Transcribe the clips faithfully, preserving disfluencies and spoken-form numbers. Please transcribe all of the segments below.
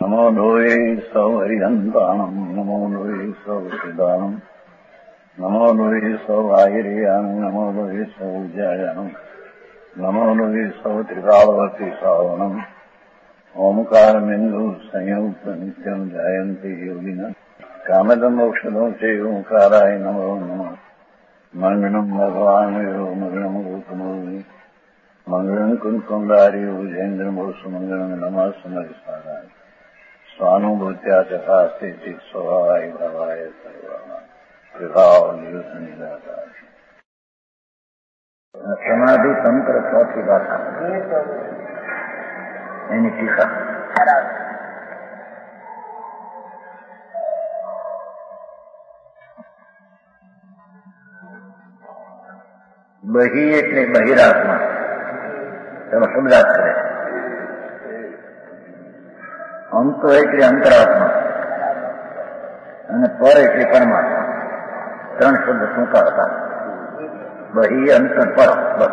નમો લોહે સૌ હરિહંતાણમ નમો લોહે સૌ સિદ્ધાણમ નમો લોહે સૌ આહિર્યાણમ નમો લોહે સૌ જયાણમ નમો લોહે સૌ ત્રિકાળવતી શ્રાવણમ ઓમકાર બિંદુ સંયુક્ત નિત્યમ જાયંતી યોગિના કામદમ મોક્ષદો છે ઓંકારાય નમો નમઃ મંગળમ ભગવાન મંગળમ ગોતમોહિ મંગળમ કુંકુંડારી ઉજેન્દ્રમોષ મંગળમ નમઃ સમરિસારાય સ્વાનુભૂત્યા ચકાસ્તે ચિત સ્વભાવાય ભાવાય સર્વા વિભાવ નિદાતા સમાધિ તંત્ર ચોથી ભાષા એની ટીકા. બહી એટલે બહિરાત્મા, તેનો શબ્દાર્થ કરે. અંતો એટલે અંતરાત્મા અને પર એટલે પરમાત્મા. ત્રણ શબ્દ ટૂંકા હતા. બહી, અંતર, પર. બસ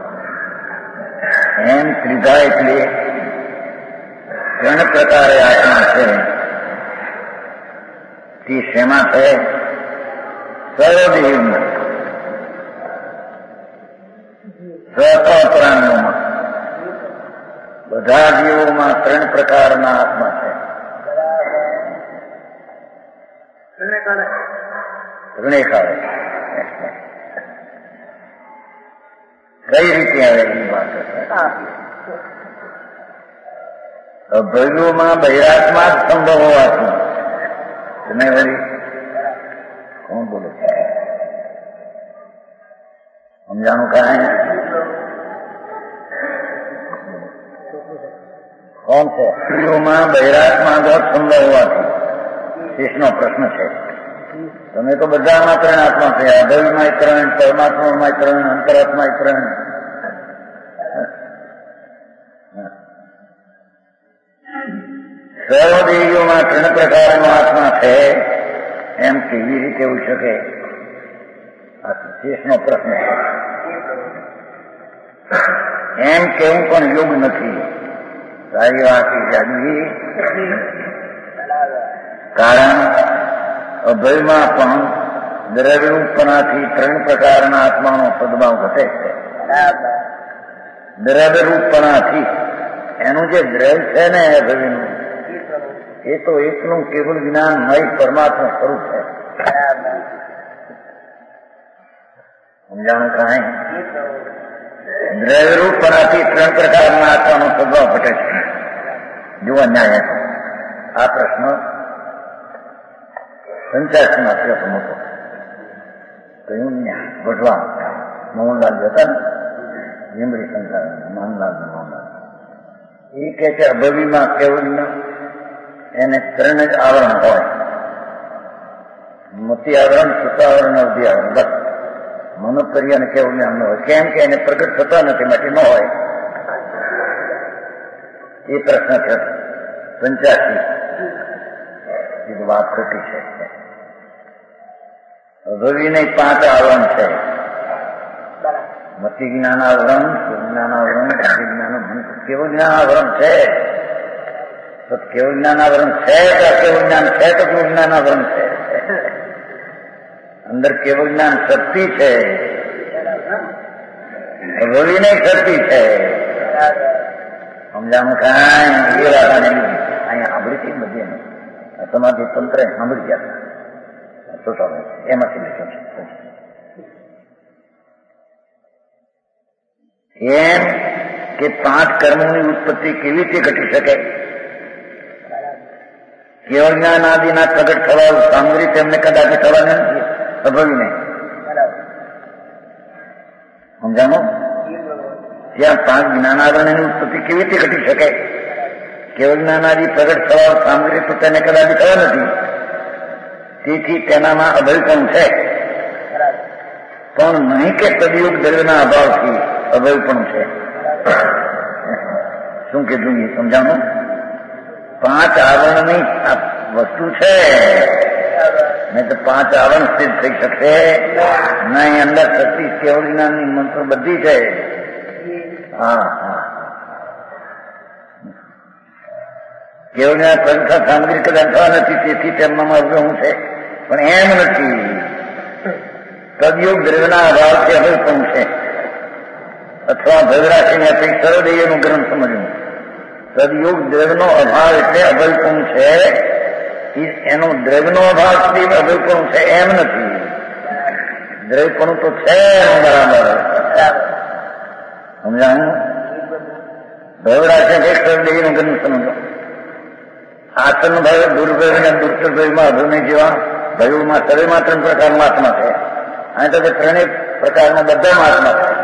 એમ ત્રિધા એટલે ત્રણ પ્રકારે આત્મા છે. તે શેમાં છે? સર્વદેવમાં, સકળ પ્રાણીઓમાં, બધા જીવોમાં ત્રણ પ્રકારના આત્મા છે. ત્રણેય કાળે કઈ રીતે આવે એ વાત અભયોમાં બહિરાત્મા જ સંભવ હોવાથી તમે વળી કોણ બોલો છો? સમજાણું કાંઈ કોણ છે? અભયોમાં બહિરાત્મા જ સંભવ હોવાથી શેષનો પ્રશ્ન છે. તમે તો બધામાં ત્રણ આત્મા છે. અભયમાં ત્રણ, પરમાત્મામાં ત્રણ, અંતરાત્મા ત્રણ. સર્વદેવીઓમાં ત્રણ પ્રકારનો આત્મા છે એમ કેવી રીતે હોઈ શકે? આ શેષનો પ્રશ્ન છે. એમ કેવું પણ યોગ નથી. સારી વાત જાણવી. કારણ અભયમાં પણ દ્રવ્યરૂપનાથી ત્રણ પ્રકારના આત્માનો સદભાવ ઘટે છે. દ્રવ્યરૂપનાથી એનું જે દ્રવ્ય છે ને અભયનું, એ તો એકનું કેવલ જ્ઞાનમય પરમાત્મા સ્વરૂપ છે. સમજાણું કાંઈ? દ્રવ્યરૂપનાથી ત્રણ પ્રકારના આત્માનો સદભાવ ઘટે છે. જોવા ન્યાય આ પ્રશ્ન પંચાસમાં પ્રથમ હતો. કયું ન્યાય? વઢવા મોહનલાલ જતા ને લીમડી સંસાર માનલાલ મોહનલાલ એ કે છે અભવીમાં કેવળ એને ત્રણ જ આવરણ હોય. મતિ આવરણ, સુતાવરણ, અવધિ આવરણ. બસ મનોપર્ય અને કેવળ જ્ઞાન ન હોય. કેમ કે એને પ્રગટ થતા નથી માટે ન હોય. એ પ્રશ્ન છે પંચ્યાસી. એ વાત ખોટી છે. અભવીને પાંચ આવરણ છે. મતિ જ્ઞાન આવરણ, જ્ઞાન આવરણ, જ્ઞાન, કેવું જ્ઞાન આવરણ છે. તો કેવું જ્ઞાન આવરણ છે તો કેવું જ્ઞાન છે તો કેવું જ્ઞાન આવરણ છે. અંદર કેવું જ્ઞાન શક્તિ છે, અભવી નહીં શક્તિ છે. સમજાણું કાંઈ? એ વાત અહીંયા સાંભળી હતી બધી એમ સમાધિ તંત્ર સાંભળી ગયા હતા. એમાંથી લીધું છે. એમ કે પાંચ કર્મોની ઉત્પત્તિ કેવી રીતે ઘટી શકે? કેવળ જ્ઞાન આદિના પ્રગટ થવા સામગ્રી તેમને કદાચ થવાના નથી. અભવીને સમજાણું? જ્યાં પાંચ જ્ઞાનાવરણની ઉત્પત્તિ કેવી રીતે ઘટી શકે? કેવળ જ્ઞાન આદિ પ્રગટ થવા સામગ્રી તો તેને કદાચ થવા નથી. તેથી તેનામાં અભય પણ છે. પણ નહીં કે સદયુગ દ્રવ્યના અભાવથી અભય પણ છે. શું કીધું એ સમજાણું? પાંચ આવરણની આ વસ્તુ છે. નહીં તો પાંચ આવરણ સ્થિત થઈ શકશે નહીં. અંદર શક્તિ કેવળ જ્ઞાનની મંત્ર બધી છે. હા હા કેવળના પંખા સામગ્રી કદાચ થવા નથી, તેથી તેમનામાં અવગણું છે, પણ એમ નથી. તદયુગ દ્રવ્યના અભાવથી અભયપણું છે, અથવા ભદ્રાશીને આપણી સર્વદૈયનું ગ્રંથ સમજવું. તદયુગ દ્રવ્યનો અભાવ એટલે અભયપણું છે, એનો દ્રવ્યનો અભાવ સુધી અભયપણું છે એમ નથી. દ્રવ્યપણું તો છે બરાબર, સમજાણું? ભદ્રાશી એક સર્વદૈયનું ગ્રંથ સમજો. આસન ભય દુર્ભય અને દુર્ચર ભયમાં અભયને જેવા ભયોમાં સર્વેમાં ત્રણ પ્રકારના આત્મા છે. અને તો ત્રણેય પ્રકારના બધા આત્મા છે.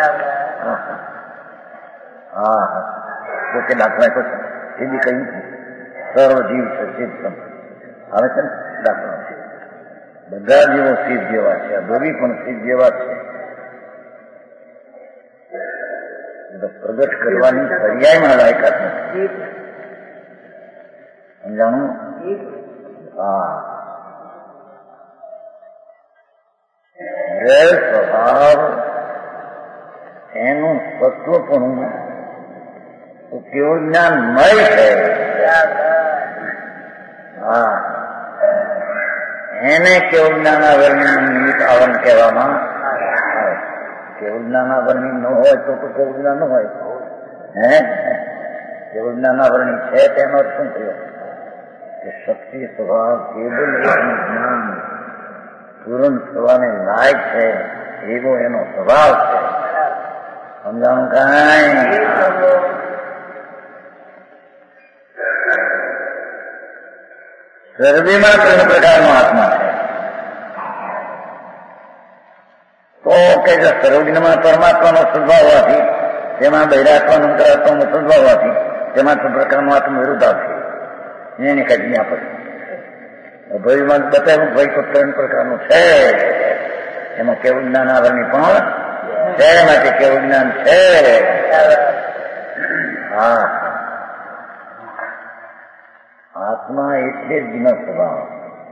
હા હા જો કે દાખલા તો એ બી કહ્યું સર્વ જીવ છે, સિદ્ધ આવે છે ને દાખલા. બધા જીવો સિદ્ધ જેવા છે, ભવી પણ સિદ્ધ જેવા છે. પ્રગટ કરવાની પર્યાયમાં લાયકાત નથી. સમજાણું? હા. દ્રવ્ય સ્વભાવ એનું સત્વપણું કેવું જ્ઞાનમય છે. હા, એને કેવું જ્ઞાન આવરણ નિમિત્ત આવરણ કહેવામાં આવે. કેવું જ્ઞાન આવરણી ન હોય તો કેવું જ્ઞાન ન હોય. હે કેવું જ્ઞાન આવરણી છે તેનો અર્થ શું થયો? કે શક્તિ સ્વભાવ કેવલ જ્ઞાન પૂર્ણ થવાને લાયક છે એવો એનો સ્વભાવ છે. સમજાણું? કાંઈ સર્વેમાં ત્રણ પ્રકારનો આત્મા છે. તો કે સર્વજ્ઞમાં પરમાત્માનો સદભાવ હોવાથી, તેમાં બહિરાત્માનો અંતરાત્માનો સદભાવ હોવાથી તેમાં ત્રણ પ્રકારનો આત્મા વિરુદ્ધ આવશે. એની કઈ ના પડે. ભયમાં બતાવ્યું ભાઈ તો ત્રણ પ્રકારનું છે. એમાં કેવું જ્ઞાન આવરની પણ છે, માટે કેવું જ્ઞાન છે. હા, આત્મા એટલે જ જ્ઞ સ્વભાવ,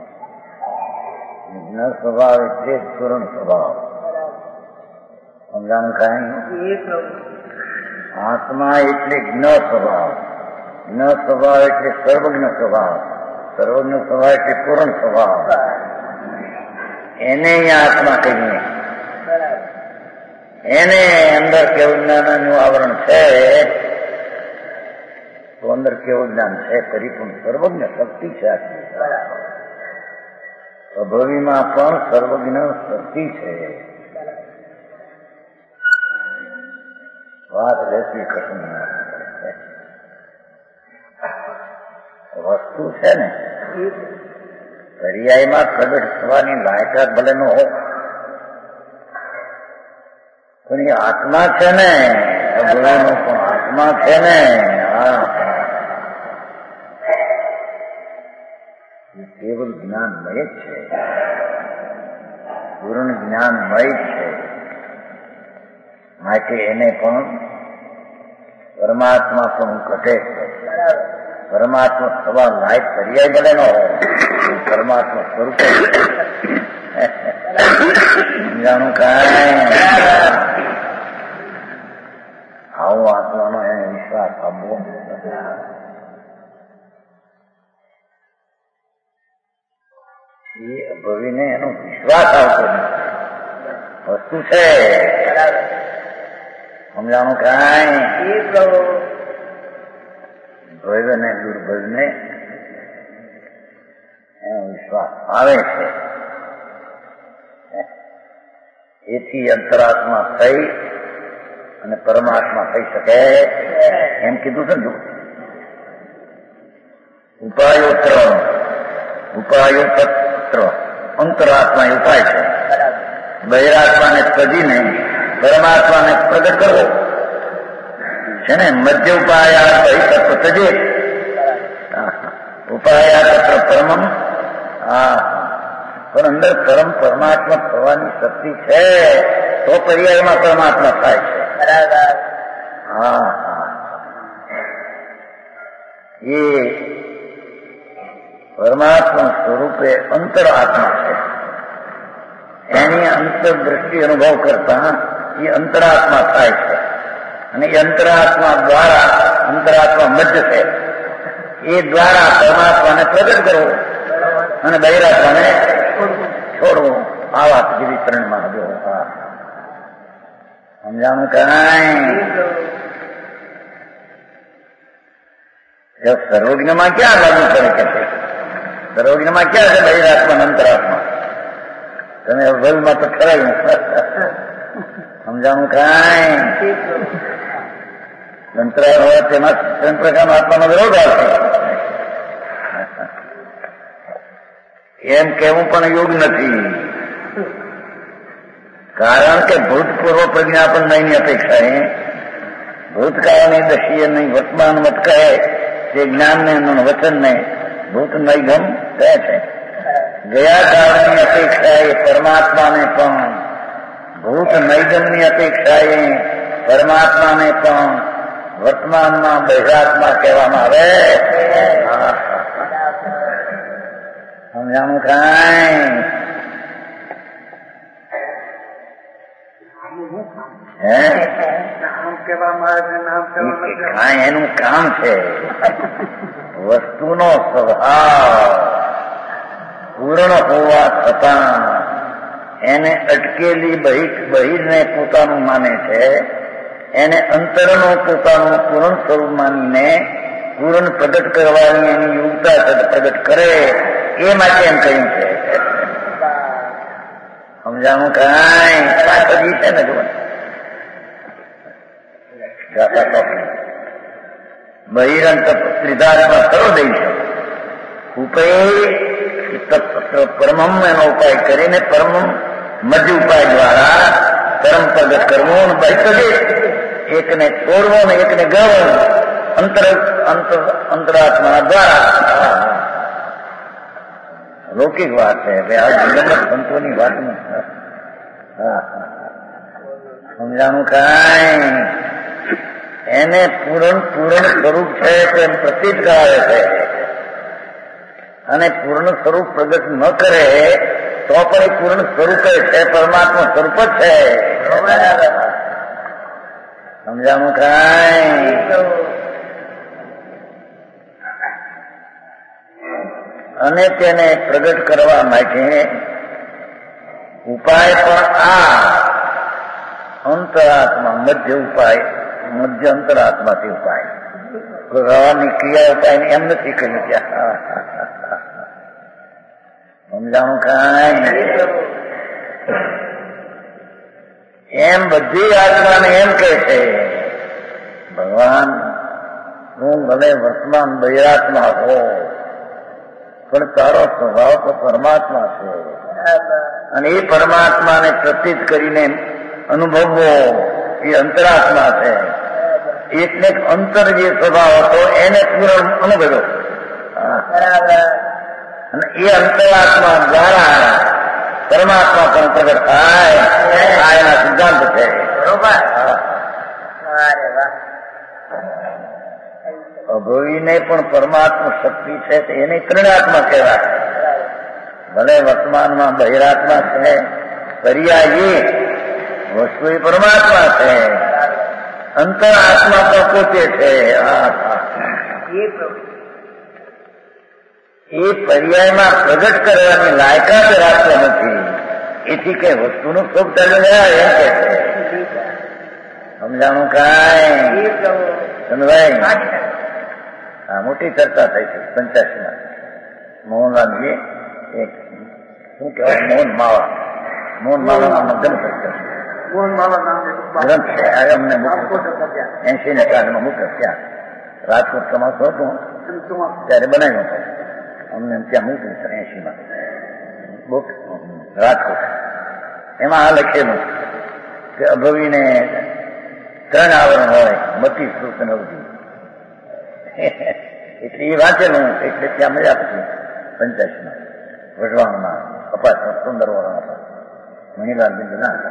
જ્ઞ સ્વભાવ એટલે જ પૂર્ણ સ્વભાવ. સમજાણું? કાંઈ આત્મા એટલે જ્ઞ સ્વભાવ, જ્ઞ સ્વભાવ એટલે સર્વજ્ઞ સ્વભાવ, સર્વજ્ઞ સ્વભાવ એટલે પૂર્ણ સ્વભાવ. એને અહીંયા આત્મા કહીએ. એને અંદર કેવું જ્ઞાનનું આવરણ છે તો અંદર કેવું જ્ઞાન છે, પરિપૂર્ણ સર્વજ્ઞ શક્તિ છે. અભવીમાં પણ સર્વજ્ઞ શક્તિ છે. વાત લેતી કશું વસ્તુ છે ને પર્યાયમાં પ્રગટ થવાની લાયકાત ભલે ન હો, પણ એ આત્મા છે ને, અભયનો પણ આત્મા છે ને. હા, એ કેવલ જ્ઞાનમય જ છે, પૂર્ણ જ્ઞાનમય છે. માટે એને પણ પરમાત્મા પણ ઘટે છે. પરમાત્મા થવા લાયક પર્યાય ભલે ન હોય, પરમાત્મા સ્વરૂપ જાણું. કાંઈ આવો આત્માનો એને વિશ્વાસ આપવો. એ અભવીને એનો વિશ્વાસ આવતો નથી. વસ્તુ છે. સમજાણું? કાંઈ ભવ્ય ને દુર્ભવ્ય એનો વિશ્વાસ આવે છે. એથી અંતરાત્મા થઈ અને પરમાત્મા થઈ શકે એમ કીધું છે ને. ઉપાયો ત્રણ, ઉપાયો તત્ર. અંતરાત્મા એ ઉપાય છે. બહિરાત્માને તજીને પરમાત્માને પ્રગટ કરવો છે ને. મધ્ય ઉપાયા તત્વ તજે ઉપાયા તત્ર પરમમ. હા, પણ અંદર પરમ પરમાત્મા થવાની શક્તિ છે તો પર્યાયમાં પરમાત્મા થાય છે. હા હા, એ પરમાત્મા સ્વરૂપે અંતર આત્મા છે. એની અંતરદ્રષ્ટિ અનુભવ કરતા એ અંતરાત્મા થાય છે. અને એ અંતરાત્મા દ્વારા અંતરાત્મા મધ્ય છે. એ દ્વારા પરમાત્માને પ્રગટ કરવો અને બહિરાત્માને છોડવો. આ વાત જેવી ત્રણમાં હજો સમજાણું કઈ સર્વજ્ઞમાં ક્યાં લાગુ પડે કે છે? સર્વજ્ઞમાં ક્યાં છે બહિરાત્મા અંતરાત્મા? તમે ભલમાં તો ઠરાયું. સમજાણું કઈ અંતરાય હોય તેમાં ત્રણ પ્રકારનો આત્માનો વિરોધ આવશે એમ કહેવું પણ યોગ નથી. કારણ કે ભૂતપૂર્વ પ્રજ્ઞા પણ નહીની અપેક્ષા એ ભૂતકાળની દશીએ નહીં વર્તમાન મત કહે તે જ્ઞાનને વચનને ભૂત નૈગમ કહે છે. ગયા કાળની અપેક્ષા એ પરમાત્માને પણ ભૂત નૈગમની અપેક્ષા એ પરમાત્માને પણ વર્તમાનમાં બહિરાત્મા કહેવામાં આવે. સમજાણું કાંઈ? કાંઈ એનું કામ છે. વસ્તુનો સ્વભાવ પૂર્ણ હોવા છતાં એને અટકેલી બહિરને પોતાનું માને છે. એને અંતરનો પોતાનું પૂર્ણ સ્વરૂપ માનીને પૂર્ણ પ્રગટ કરવાની એની યોગ્યતા પ્રગટ કરે એ માટે એમ કહ્યું છે. સમજાણું કાંઈ? પાછળ છે ને જોવા બહિરંત ત્રિધાત્મા સર્વ દઈશ ઉપે પરમમ એનો ઉપાય કરીને પરમ મધ્ય ઉપાય દ્વારા પરમ પ્રગટ કરવું. બહિર એકને છોડવો ને એકને ગળવો અંતર અંતરાત્મા દ્વારા. લૌકિક વાત છે આ જગત સંતોની વાત નથી. સમજાણું કાંઈ? એને પૂર્ણ પૂર્ણ સ્વરૂપ છે તેમ પ્રતીત કરાવે છે અને પૂર્ણ સ્વરૂપ પ્રગટ ન કરે તો પણ એ પૂર્ણ સ્વરૂપે છે, પરમાત્મા સ્વરૂપ જ છે. સમજાણું કાંઈ? અને તેને પ્રગટ કરવા માટે ઉપાય પણ આ અંતરાત્મા મધ્ય ઉપાય મધ્ય અંતરાત્માથી ઉપાય ભગવાનની ક્રિયા ઉપાય એમ નથી કહ્યું ત્યાં. સમજાણું કાંઈ? એમ બધી આત્માને એમ કહે છે ભગવાન હું ભલે વર્તમાન બહિરાત્મા હો પણ તારો સ્વભાવ તો પરમાત્મા છે અને એ પરમાત્માને પ્રતીત કરીને અનુભવવો એ અંતરાત્મા છે. એકને અંતર જે સ્વભાવ હતો એને પૂર્ણ અનુભવ્યો અને એ અંતરાત્મા દ્વારા પરમાત્મા પણ પ્રગટ થાય આ એના સિદ્ધાંત છે. બરોબર? અભવીને પણ પરમાત્મા શક્તિ છે એને ત્રણાત્મા કહેવાય. ભલે વર્તમાનમાં બહિરાત્મા છે પર્યાયી વસ્તુ એ પરમાત્મા છે. અંતરાત્મા તો પોતે છે. એ પર્યાયમાં પ્રગટ કરવાની લાયકાત રાખતો નથી. એથી કઈ વસ્તુનું સુખ ચાલી રહ્યા એમ કે છે. સમજાણું કાંઈ? ચંદ્રભાઈ હા મોટી ચર્ચા થઈ છે પંચ્યાસીમાં. મોહનલાલજી એક શું કહેવાય મોહન માવા મોહન માવાના મધ્યમ સત્ય ગ્રંથ છે. અમને એસી ને કાળમાં મૂક્યો ત્યાં રાજકોટ ચોમાસું હતું ત્યારે બનાવ્યો છે. અમને ત્યાં મૂક્યું છે એસી માં બુક રાજકોટ. એમાં આ લખેલું કે અભવીને ત્રણ આવરણ હોય બત્રીસ શ્રુત નવજી. એટલે એ વાંચેલું એટલે ત્યાં મજા પછી પંચ્યાસીમાં વઢવાણમાં અપાસ સુંદર વરણ અપાસ મહિલાલ બિંદુ ના હતા.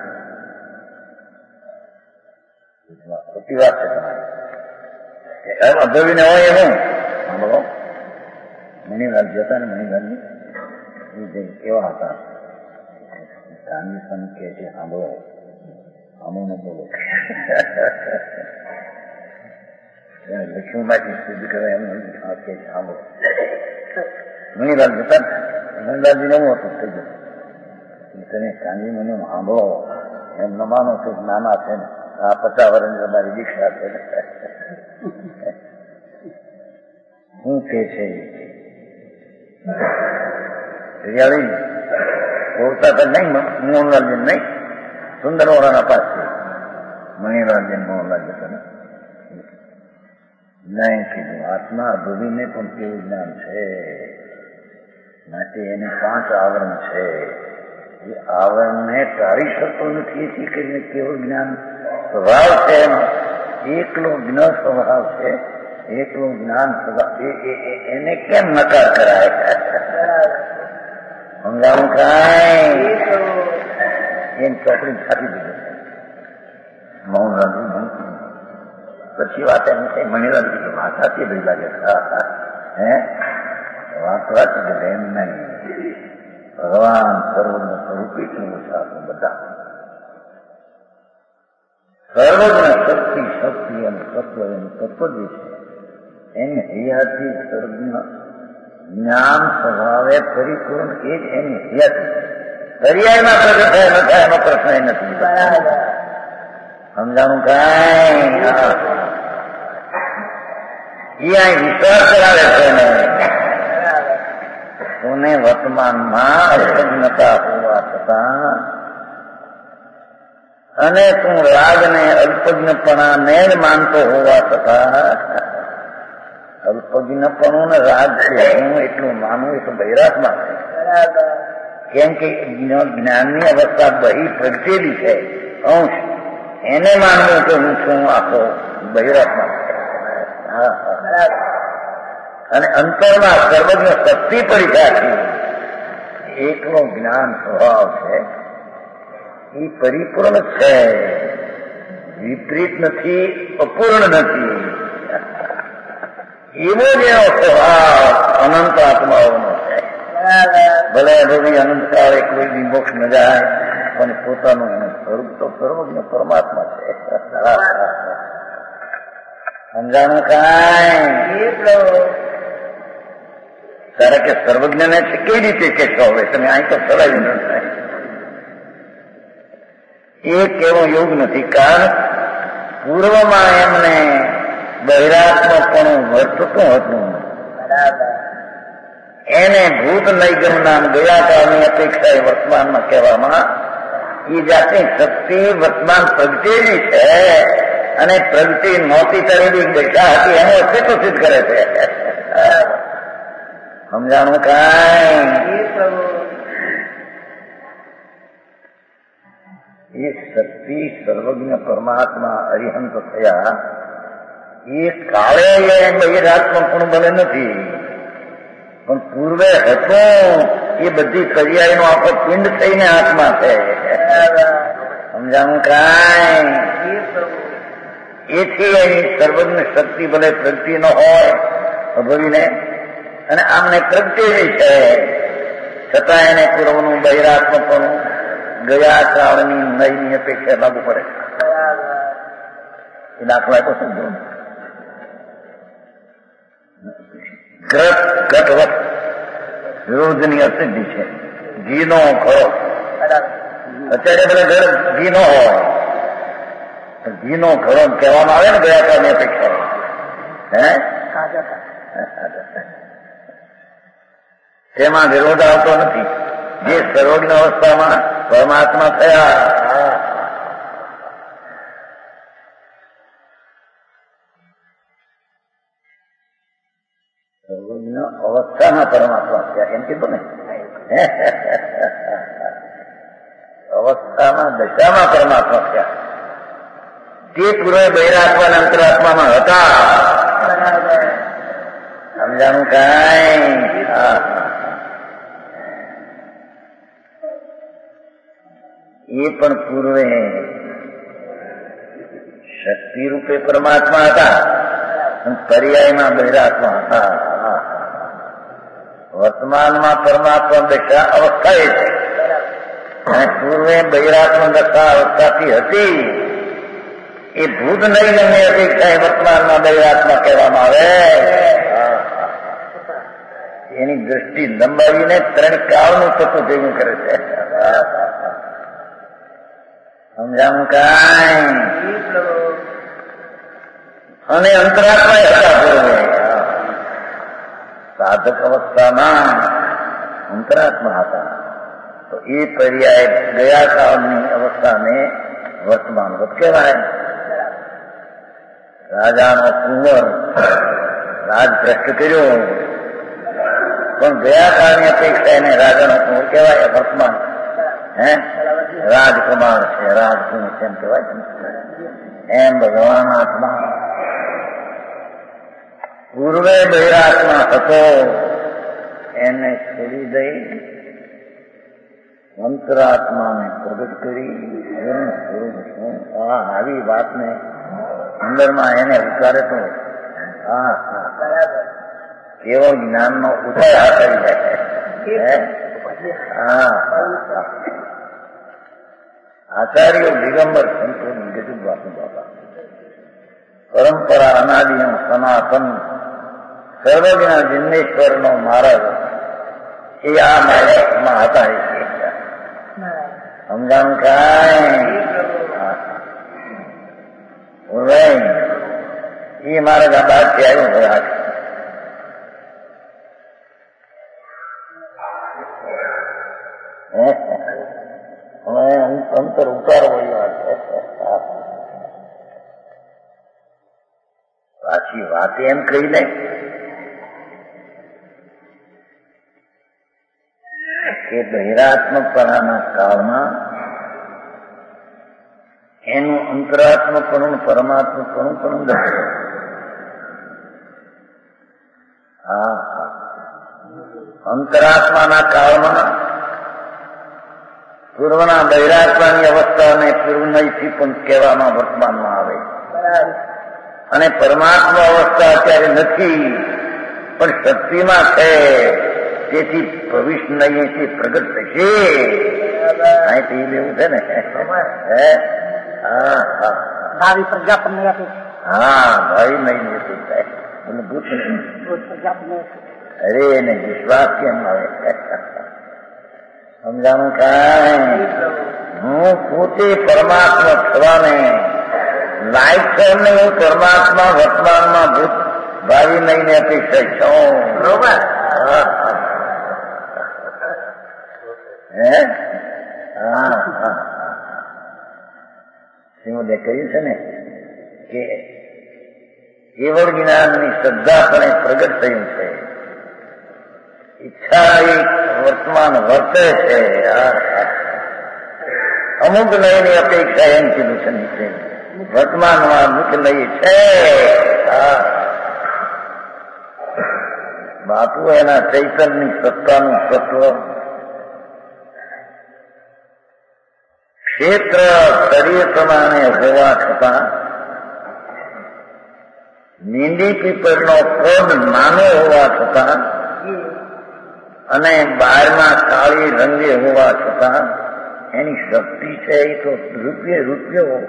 ખોટી વાત છે તમારી. અભવીને હોય એવું સાંભળો. મણિલાલ જતા ને મણિલાલની કેવા હતા ગાંધી કે છે સાંભળો આમો ન બોલો. લક્ષ્મીમાંથી સિદ્ધ કરે એમ કે સાંભળો. મણિલાલ જતા મણિલાલજી એવું હતું થઈ ગયું તને કાંજી મને સાંભળો એમ ન માનો છો નાના છે ને આ પચાસ વર્ષની તમારી દીક્ષા છે શું કે છે રિયાળી બોલતા તો નહીં મોહનલાલજી નહીં સુંદર વાળાના પાસે મણિલાલજી મોહનલાલ જતા નહીં કીધું આત્મા અભિને પણ કેવું જ્ઞાન છે માટે એને પાંચ આવરણ છે એ આવરણને ટાળી શકતો નથી એથી કરીને કેવું જ્ઞાન સ્વભાવ છે એનો એકલો જ્ઞ સ્વભાવ છે એકલો જ્ઞાન સ્વભાવ એને કેમ નકાર કરાય સમજાવું કાંઈ એમ ચોપડી છાપી દીધું મૌન રાખ્યું પછી વાત એમ કઈ મણિલાલ કીધું વાત સાચી ભાઈ લાગે હે વાત સાચી છે એમ નહીં ભગવાન સર્વજ્ઞ સ્વરૂપી છે બધા સર્વજ્ઞ શક્તિ શક્તિ અને તત્વ એનું તત્વ જે છે એની હૈયાથી સર્વજ્ઞ જ્ઞાન સ્વભાવે પરિપૂર્ણ એ જ એની હૈયાથી દરિયામાં પ્રગટ થાય ન થાય એનો પ્રશ્ન નથી સમજાણું કાંઈ વિશ્વાસ કરાવે છે ને તુને વર્તમાનમાં અલ્પજ્ઞતા હોવા છતાં અને તું રાગને અલ્પજ્ઞપણાને જ માનતો હોવા છતાં અલ્પજ્ઞપણું ને રાગ છે હું એટલું માનું એ તો બૈરાગમાં છે કેમ કે જ્ઞાનની અવસ્થા બહી પ્રગટેલી છે અંશ એને માનવું કે હું છું આખો બહિરાત્મા અને અંતરમાં સર્વજ્ઞ શક્તિ પરીક્ષાથી એકનો જ્ઞાન સ્વભાવ છે એ પરિપૂર્ણ છે વિપરીત નથી અપૂર્ણ નથી એવો જ એનો સ્વભાવ અનંત આત્માઓનો છે ભલે ભગી અનંતકાળે કોઈ બી મોક્ષ ન જાય પણ પોતાનું એનું સ્વરૂપ તો સર્વજ્ઞ પરમાત્મા છે સમજાણું કાંઈ ત્યારે કે સર્વજ્ઞને કઈ રીતે કહેશો હવે તમે અહીં તો સરાયું ન થાય એ કેવો યોગ નથી કારણ પૂર્વમાં એમને બહિરાત્મકપણું વર્તતું હતું એને ભૂત નૈગમ નામ ગયા કાળની અપેક્ષા એ વર્તમાનમાં કહેવામાં એ જાતની શક્તિ વર્તમાન પ્રગટેલી છે અને પ્રગતિ નહોતી કરેલી દશા હતી એનું અસ્તિત્વ સિદ્ધ કરે છે સમજાણું કાંઈ એ શક્તિ સર્વજ્ઞ પરમાત્મા અરિહંત થયા એ કાળે એ બહિરાત્મકપણું બને નથી પણ પૂર્વે હતું એ બધી પર્યાયનો આખો પિંડ થઈને આત્મા છે સમજાણું કાંઈ એથી એની સર્વજ્ઞ શક્તિ ભલે પ્રગતિ ન હોય અભવીને અને આમને પ્રગટેલી છે છતાં એને પૂર્વનું બહિરાત્મકપણું ગયા કાળની નયની અપેક્ષા લાગુ પડે એ દાખલા તો સમજો ગ્રત ઘટવત વિરોધની અસિદ્ધિ છે ઘીનો ખરો અત્યારે બધા ઘર ઘી નો હોય ઘીનો ખરો કહેવામાં આવે ને ગયા કાળની અપેક્ષા હે તેમાં વિરોધ આવતો નથી જે સર્વજ્ઞ અવસ્થામાં પરમાત્મા થયા સર્વજ્ઞ અવસ્થામાં પરમાત્મા થયા એમ કીધું ને અવસ્થામાં દશામાં પરમાત્મા થયા તે પૂર્વે બહિરાત્મા અને અંતરાત્મામાં હતા સમજાણું કાંઈ એ પણ પૂર્વે શક્તિ રૂપે પરમાત્મા હતા પર્યાયમાં બહિરાત્મા હતા વર્તમાનમાં પરમાત્મા દશા અવસ્થા એ છે અને પૂર્વે બહિરાત્મા દશા અવસ્થાથી હતી એ ભૂત નહીં એની અપેક્ષા એ વર્તમાનમાં બૈરાત્મા કહેવામાં આવે. એની દ્રષ્ટિ લંબાવીને ત્રણ કાળનું થતું ભેગું કરે છે. સમજાણું કાંઈ? અને અંતરાત્મા હતા પૂર્વે સાધક અવસ્થામાં અંતરાત્મા હતા. તો એ પર્યાય ગયા કાળની અવસ્થાને વર્તમાન વત કહેવાય. રાજાનો કુંવર રાજ ભ્રષ્ટ કર્યો, પણ ગયા કાળની અપેક્ષા એને રાજાનો કુંવર કહેવાય. વર્તમાન હે રાજકુમાર છે, રાજકુમાર છે એમ કહેવાય. એમ ભગવાન આત્મા પૂર્વે બહિરાત્મા હતો, એને છોડી દઈ અંતરાત્માને પ્રગટ કરી. આવી વાતને અંદરમાં એને ઉતારે તો હા હા કેવો જ્ઞાનનો ઉદય હાથ આવી જાય. હા આચાર્યો દિગંબર સંતોની ગજબ વાતું બાબા. પરંપરા અનાદિનો સનાતન સર્વજ્ઞ જિન્નેશ્વરનો માર્ગ એ આ માર્ગમાં હતા. સમજાણું કાંઈ? એ માર્ગ આ બહારથી આવ્યો હોય. હવે અંતર ઉતારવો એ વાત છે. પાછી વાત એમ કહી દે કે બહિરાત્મકપણાના કાળમાં એનું અંતરાત્મકપણું પરમાત્મકપણું પણ દર્શે. હા હા અંતરાત્માના કાળમાં પૂર્વના બહિરાત્માની અવસ્થાને પૂર્વનયથી પણ કહેવામાં વર્તમાનમાં આવે. અને પરમાત્મા અવસ્થા અત્યારે નથી પણ શક્તિમાં છે, તેથી ભવિષ્યથી પ્રગટ થશે. અહીંથી લેવું છે ને. હા હા ભાવિ પ્રજા પણ નહીં આપે. હા ભાઈ નહીં લેતું થાય ભૂત અરે એને વિશ્વાસ કેમ આવે? સમજાણું કાંઈ? હું પોતે પરમાત્મા થવાને લાયક છે એમને હું પરમાત્મા વર્તમાનમાં ભૂત ભાવિ નહીં અપેક્ષા છું. બરોબર? હે હા હા શ્રીમદે કહ્યું છે ને કે કેવળ જ્ઞાનની શ્રદ્ધાપણે પ્રગટ થયું છે. ઈચ્છા વર્તમાન વર્તે છે. અમુક નયની અપેક્ષા એમ કીધું છે નીચે વર્તમાનમાં મુખ્ય નય છે. બાપુ એના ચૈતનની સત્તાનું તત્વ ક્ષેત્ર શરીર પ્રમાણે હોવા છતાં નીંદી પીપળનો કદ નાનો હોવા છતાં અને બહારમાં કાળી રંગે હોવા છતાં એની શક્તિ છે એ તો રૂપિયે રૂપિયો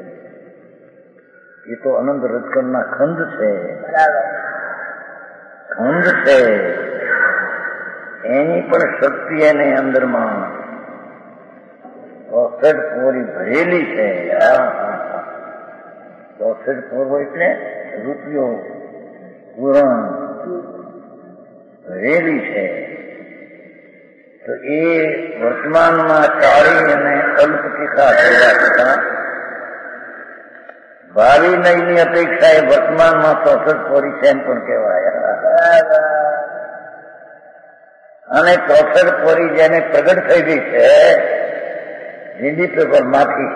એ તો અનંત રજકમના ખંડ છે. ખંડ છે એની પણ શક્તિ એને અંદરમાં ચોસઠ પોરી ભરેલી છે. ચોસઠ પોરો એટલે રૂપિયો પૂરણ ભરેલી છે. તો એ વર્તમાનમાં કાળી અને અલ્પ તીખા થયા છતાં ભાવિ નયની અપેક્ષા એ વર્તમાનમાં ચોસઠ પોરી છે એમ પણ કહેવાય. અને ચોસઠ પોરી જેને પ્રગટ થઈ ગઈ છે હિન્દી પેપર માંથી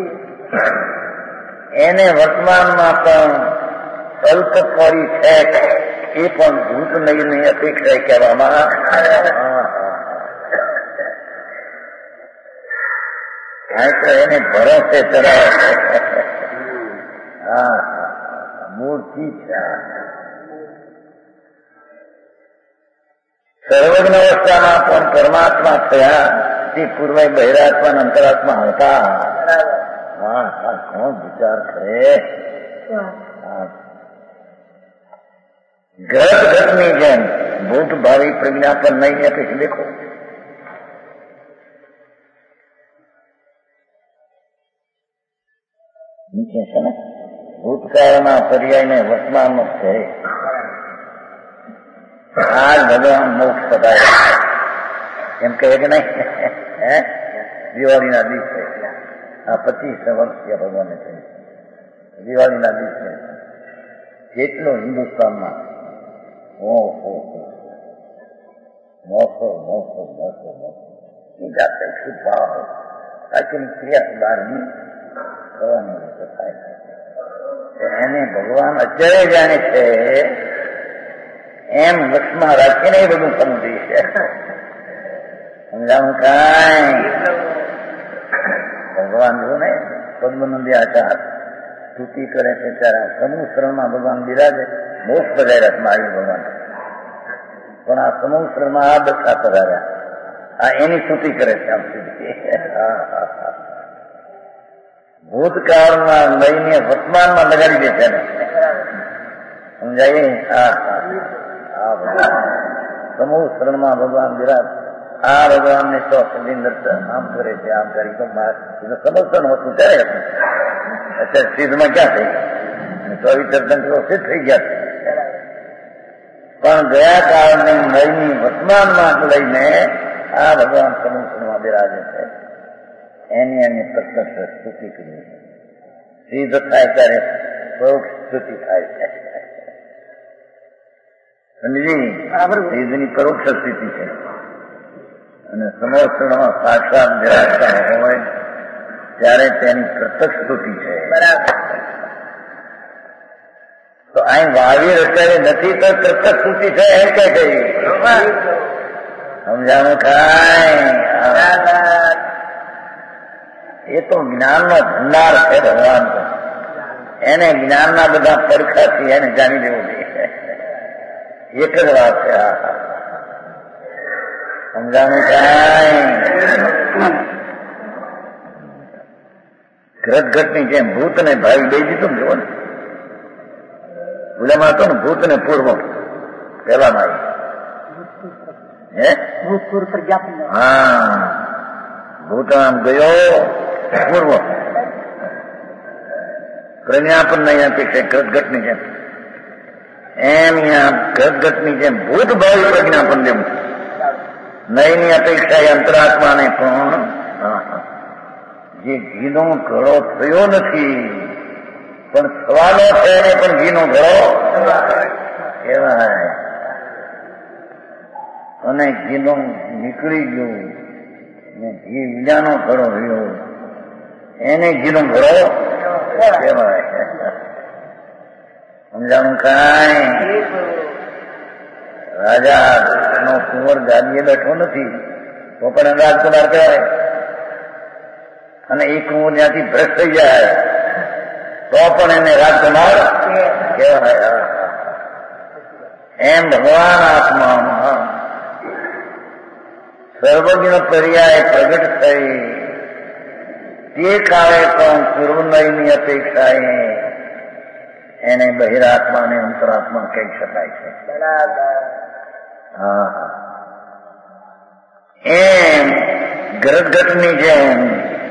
એને વર્તમાનમાં પણ અલ્પ પોરી છે એ પણ ભૂત નયની અપેક્ષા કહેવામાં. તો એને ભરોસે ચડાવે. હા મૂળથી સર્વજ્ઞ અવસ્થામાં પણ પરમાત્મા થયા તે પૂર્વે બહિરાત્મા અંતરાત્મા હતા. હા હા કોણ વિચાર કરે? ઘટ ઘટની જેમ ભૂત ભાવી પ્રજ્ઞા પર નહીં આપી દેખો. નીચે છે ને ભૂતકાળના પર્યાયને વર્તમાનનો છે. આજ ભગવાન મોક્ષ પધારે એમ કહે કે નહીં? હે દિવાળીના દિવસે આ પચીસ વર્ષ થયા ભગવાનને છે. દિવાળીના દિવસે જેટલો હિન્દુસ્તાનમાં મોસો મોસો મોસો મોસો મોસો એ જાતે શુદ્ધ ભાવ આખી ક્રિયા બહારની થવાની થાય છે. એને ભગવાન અત્યારે જાણે છે એમ લક્ષમાં રાખીને એ બધું સમજી છે. સમજાવું કાંઈ ભગવાન જો ને પદ્મનંદી આચાર સ્તુતિ કરે છે ત્યારે સમૂહ શરણમાં ભગવાન બિરાજે મોક્ષ પધાર્યા મારી ભગવાન. પણ આ સમૂહ શરણમાં આ દશા પધાર્યા આ એની સ્તુતિ કરે છે આમ સુધી. ભૂતકાળમાં લઈને વર્તમાનમાં લગાડી દે છે ને સમજાય? હા હા ભગવાન સમૂહ શરણમાં ભગવાન બિરાજ. આ ભગવાન ને તો સદીંદર આમ કરે છે આમ કરી તો સમર્થન હોતું ત્યારે હતું. અત્યારે સિદ્ધમાં ક્યાં થઈ ચોવીસ તંત્રો સિદ્ધ થઈ ગયા. પણ ગયા કાળની નયની વર્તમાનમાં લઈને આ ભગવાન સમૂહ શરણમાં બિરાજે છે. એની એની પ્રત્યક્ષ સ્તુતિ કરી સિદ્ધ થાય ત્યારે પરોક્ષ સ્તુતિ થાય છે. સિદ્ધની પરોક્ષ સ્થિતિ છે અને સમર્થનમાં સાક્ષાત બિરાજતા હોય ત્યારે તેની પ્રત્યક્ષ સ્તુતિ છે. તો અહીં વાવી અત્યારે નથી તો પ્રત્યક્ષ સ્તુતિ છે એમ કે કહી સમજાણું કાંઈ? એ તો જ્ઞાનનો ભંડાર છે ભગવાન. એને જ્ઞાનના બધા પડખાથી એને જાણી લેવું જોઈએ. એક જ વાત છે. હા સમજાણું કાંઈ? ઘટ ઘટની જેમ ભૂત ને ભાઈ બે દીધું ને જોવો ને ઓલામાં હતો ને ભૂત ને પૂર્વ પેલામાં હે ભૂતપૂર્વ પ્રજ્ઞાપન. હા ભૂત આમ ગયો પૂર્વ પ્રજ્ઞાપન નહીં અપેક્ષા ઘટઘટની જેમ એમ ઘટઘટની જેમ ભૂત ભાવી પ્રજ્ઞાપન લેવું નહીની અપેક્ષા એ અંતરાત્માને પણ જે ઘીનો ઘડો થયો નથી પણ થવાનો છે એને પણ ઘીનો ઘડો કહેવાય. અને ઘીનો નીકળી ગયું ને ઘી વિનાનો ઘડો રહ્યો એને ઘીનો ઘડો કહેવાય. સમજાણું કાંઈ? રાજા નો કુંવર ગાદીએ બેઠો નથી તો પણ રાજકુમાર કહેવાય. અને એ કુંવર ત્યાંથી ભ્રષ્ટ થઈ જાય તો પણ એને રાજકુમાર કહેવાય. એમ ભગવાન આત્મામાં સર્વજ્ઞ પર્યાય પ્રગટ થઈ તે કાળે પણ પૂર્વનયની અપેક્ષાએ એને બહિરાત્માને અંતરાત્મા કહી શકાય છે. હા એમ ઘટઘટની જેમ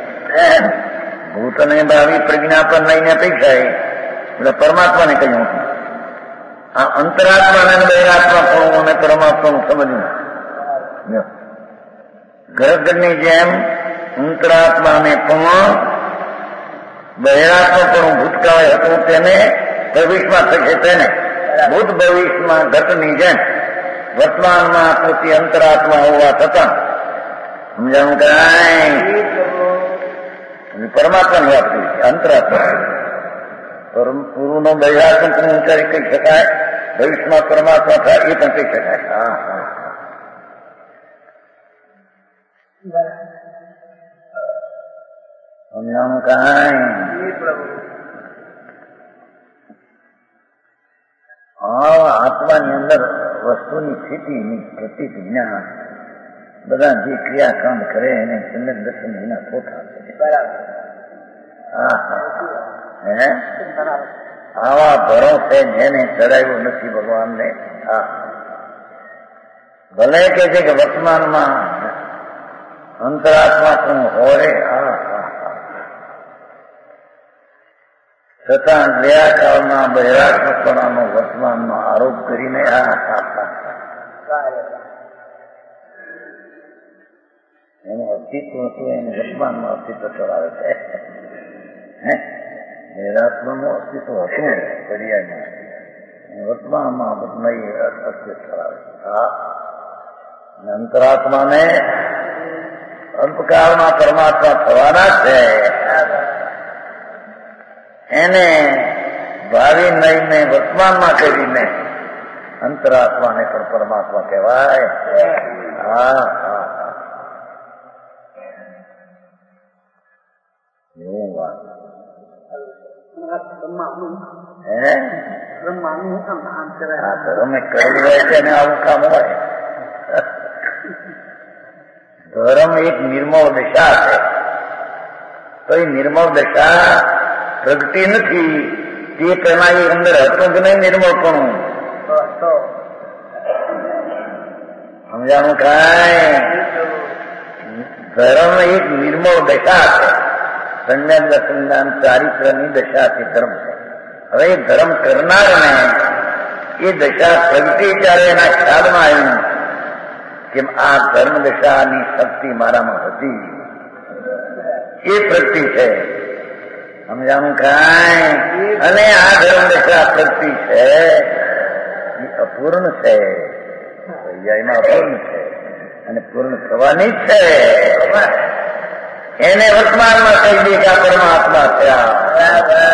ભૂત અને ભાવિ પ્રજ્ઞા પર લઈને અપેક્ષાએ એટલે પરમાત્માને કહ્યું આ અંતરાત્માને બહિરાત્મા પણ અને પરમાત્માનું સમજવું. ઘટઘટની જેમ અંતરાત્માને પણ બહિરાત્મા પણ ભૂતકાળ હતું તેને ભવિષ્યમાં થશે તેને ભૂત ભવિષ્યમાં ઘટની જેમ વર્તમાનમાં પોતે અંતરાત્મા હોવા છતાં સમજાણું કાંઈ? પરમાત્માની વાત કરી છે અંતરાત્મા પૂર્વનો બહિરાત્મા પણ ઊંચાઈ કહી શકાય ભવિષ્યમાં પરમાત્મા થાય એ પણ કહી શકાય. હા હા સમજાણું કાંઈ? હા આત્માની અંદર વસ્તુની સ્થિતિની પ્રતિજ્ઞા બધા જે ક્રિયાકાંડ કરે એને સમ્યક દર્શન વિના ખોટા છે. હે આવા ભરોસે જેને ચડાવ્યું નથી ભગવાનને. હા ભલે કે છે કે વર્તમાનમાં અંતરાત્મા શું હોય, છતાં દયા કાળના બહેરાત્મકપણાનો વર્તમાનનો આરોપ કરીને એનું અસ્તિત્વ હતું એને વર્તમાનમાં અસ્તિત્વ કરાવે છે. બહેરાત્માનું અસ્તિત્વ હતું પર્યાયમાં, વર્તમાનમાં નહીં અસ્તિત્વ કરાવે. હા અંતરાત્માને અલ્પકાળમાં પરમાત્મા થવાના છે. એને ભાવિ નહીને વર્તમાનમાં કરીને અંતરાત્માને પણ પરમાત્મા કહેવાય. હા હા એવું વાત હે ધર્મે કરી હોય છે ને આવું કામ હોય. ધર્મ એક નિર્મળ દશા છે, તો એ નિર્મળ દશા પ્રગટી નથી તે પેલા એ અંદર હતું જ નહીં નિર્મળપણું. સમજાણું કાંઈ? ધર્મ એક નિર્મળ દશા છે, સંજ્ઞાન દસંજ્ઞાન ચારિત્રની દશાથી ધર્મ છે. હવે એ ધર્મ કરનારને એ દશા પ્રગટી ત્યારે એના ખ્યાલમાં આવ્યું કે આ ધર્મ દશાની શક્તિ મારામાં હતી, એ પ્રગતિ છે. સમજાણું કાંઈ? અને આ ધર્મ દશા પ્રગતિ છે એ અપૂર્ણ છે, એમાં અપૂર્ણ છે અને પૂર્ણ થવાની જ છે. એને વર્તમાનમાં કહી દે કે આ પરમાત્મા થયા.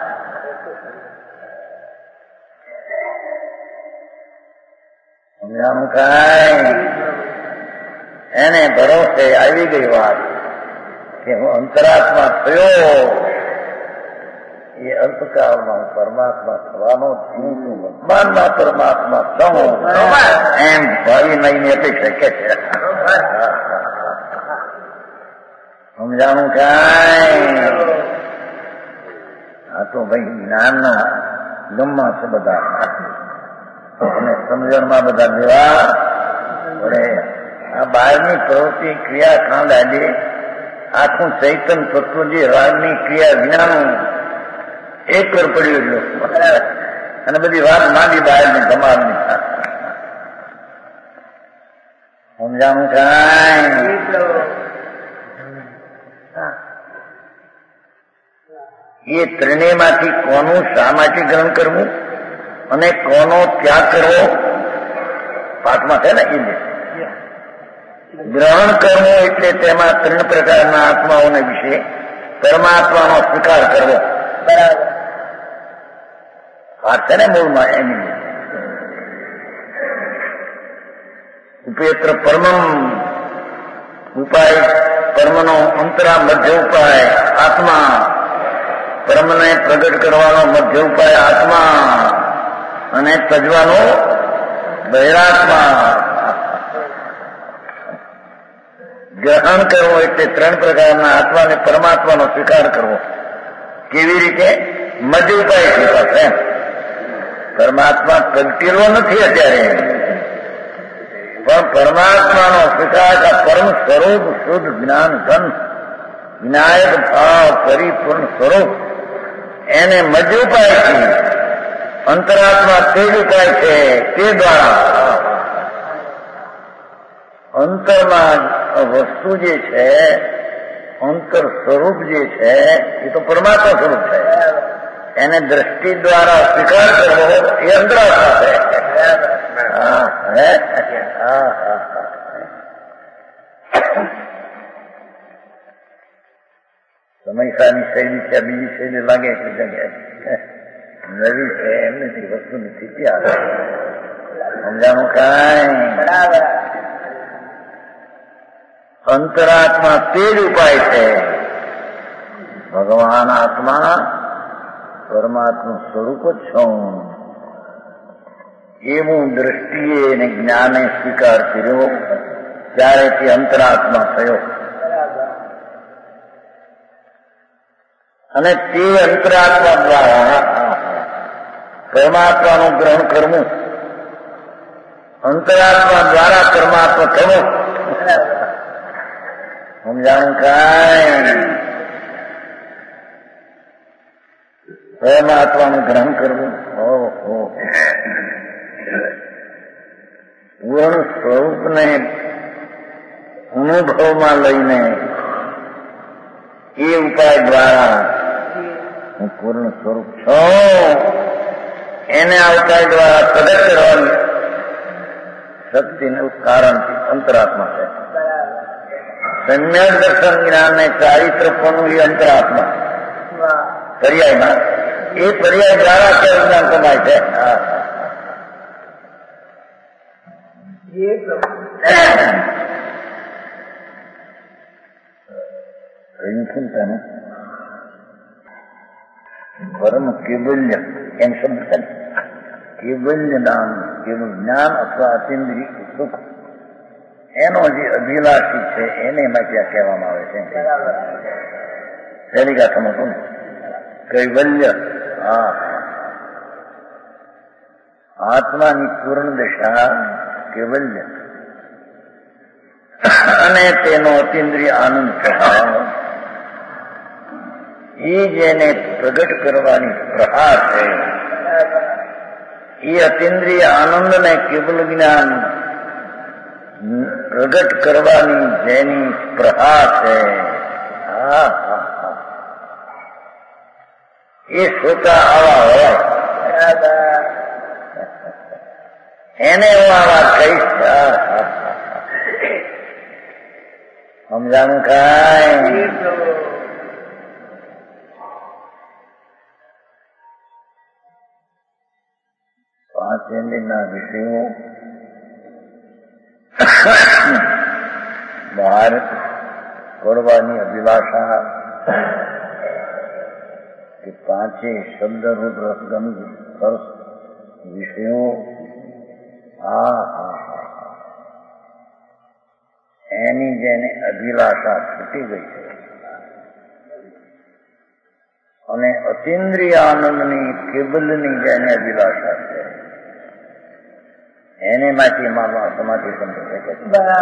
સમજાણું કાંઈ? એને ભરોસે આવી ગઈ વાત કે હું અંતરાત્મા થયો, એ અલ્પકાળમાં હું પરમાત્મા થવાનો છું, વર્તમાનમાં પરમાત્મા થઉં એમ ભાવિ નહીં અપેક્ષા કે છે. સમજાણું કાંઈ? આ તો ભાઈ જ્ઞાનના ગમમાં છે બધા, અને સમજણમાં બધા દેવા પડે. આ બહારની પ્રવૃત્તિ ક્રિયા કાંડ આજે આખું ચૈતન તત્વ જે રાગની ક્રિયા વિનાનું એક પર પડ્યું એટલું, અને બધી વાત માંડી બહારની કમાલની. સમજાણું કાંઈ? એ ત્રણેયમાંથી કોનું શા માટે ગ્રહણ કરવું અને કોનો ત્યાગ કરવો પાઠમાં છે ને. એ ગ્રહણ કરવું એટલે તેમાં ત્રણ પ્રકારના આત્માઓને વિશે પરમાત્માનો સ્વીકાર કરવો. બરાબર વાત છે ને મૂળમાં એની. ઉપેત્ર પરમમ ઉપાય, પરમનો અંતરા મધ્ય ઉપાય આત્મા, પરમને પ્રગટ કરવાનો મધ્ય ઉપાય આત્મા, અને તજવાનો બહેરાત્મા. ગ્રહણ કરવો એટલે ત્રણ પ્રકારના આત્માને પરમાત્માનો સ્વીકાર કરવો. કેવી રીતે? મધ્ય ઉપાય સ્વીકાર છે. પરમાત્મા પ્રગટેલો નથી અત્યારે, પણ પરમાત્માનો સ્વીકાર પરમ સ્વરૂપ શુદ્ધ જ્ઞાન ધન વિનાયક ભાવ પરિપૂર્ણ સ્વરૂપ, એને મધ્ય ઉપાયથી અંતરાત્મા તે જ ઉપાય છે. તે દ્વારા અંતરમાં વસ્તુ જે છે, અંતર સ્વરૂપ જે છે એ તો પરમાત્મા સ્વરૂપ છે, એને દ્રષ્ટિ દ્વારા સ્વીકાર કરવો એ અંતરાત્મા છે. હા હે હા હા સમયસાની શૈલી છે, બીજી શૈલી લાગે એટલી જગ્યાએ નવી છે એમ નથી, વસ્તુની સ્થિતિ આવે. સમજાણું કાંઈ? અંતરાત્મા તે જ ઉપાય છે. ભગવાન આત્મા પરમાત્મા સ્વરૂપ જ છું એવું દ્રષ્ટિએ અને જ્ઞાને સ્વીકાર કર્યો ત્યારે તે અંતરાત્મા થયો. અને તે અંતરાત્મા દ્વારા પરમાત્માનું ગ્રહણ કરવું, અંતરાત્મા દ્વારા પરમાત્મા થવું. સમજાણું કાંઈ? પરમાત્માનું ગ્રહણ કરવું. ઓહો, પૂર્ણ સ્વરૂપને અનુભવમાં લઈને એ ઉપાય દ્વારા હું પૂર્ણ સ્વરૂપ છું એને આ ઉપાય દ્વારા પ્રગટ કરવાની શક્તિનું કારણ અંતરાત્મા છે. સમ્યક દર્શન જ્ઞાનને ચારિત્રપણું એ અંતરાત્મા પર્યાયમાં એ પર્યાય દ્વારા કે જ્ઞાન કમાય છે. કહ્યું પરમ કેવલ્ય એમ શબ્દ છે. કેવલ્ય નામ કેવલ જ્ઞાન અથવા અતિન્દ્રિય સુખ એનો જે અભિલાષી છે એને માટે આ કહેવામાં આવે છે. પહેલી ગાથામાં શું કૈવલ્ય? હા, આત્માની પૂર્ણ દશા કેવલ્ય અને તેનો અતિન્દ્રિય આનંદ સ્વભાવ એ જેને પ્રગટ કરવાની પ્રહાર છે એ અતિન્દ્રિય આનંદને કેવલ જ્ઞાન પ્રગટ કરવાની જેની પ્રહાર છે હા હા હા એ શ્રોતા આવા હોય એને હું આ વાત કહીશ. સમજાણું કાંઈ? પાંચ ઇન્દ્રિયના વિષયો બહાર છોડવાની અભિલાષા કે પાંચે શબ્દ રૂપ રસગંધ સ્પર્શ વિષયો હા હા હા એની જેને અભિલાષા છૂટી ગઈ છે અને અતિન્દ્રિય આનંદની કેવલની જેને અભિલાષા છે એને માંથી માનવા સમાધિ સંતોષે છે.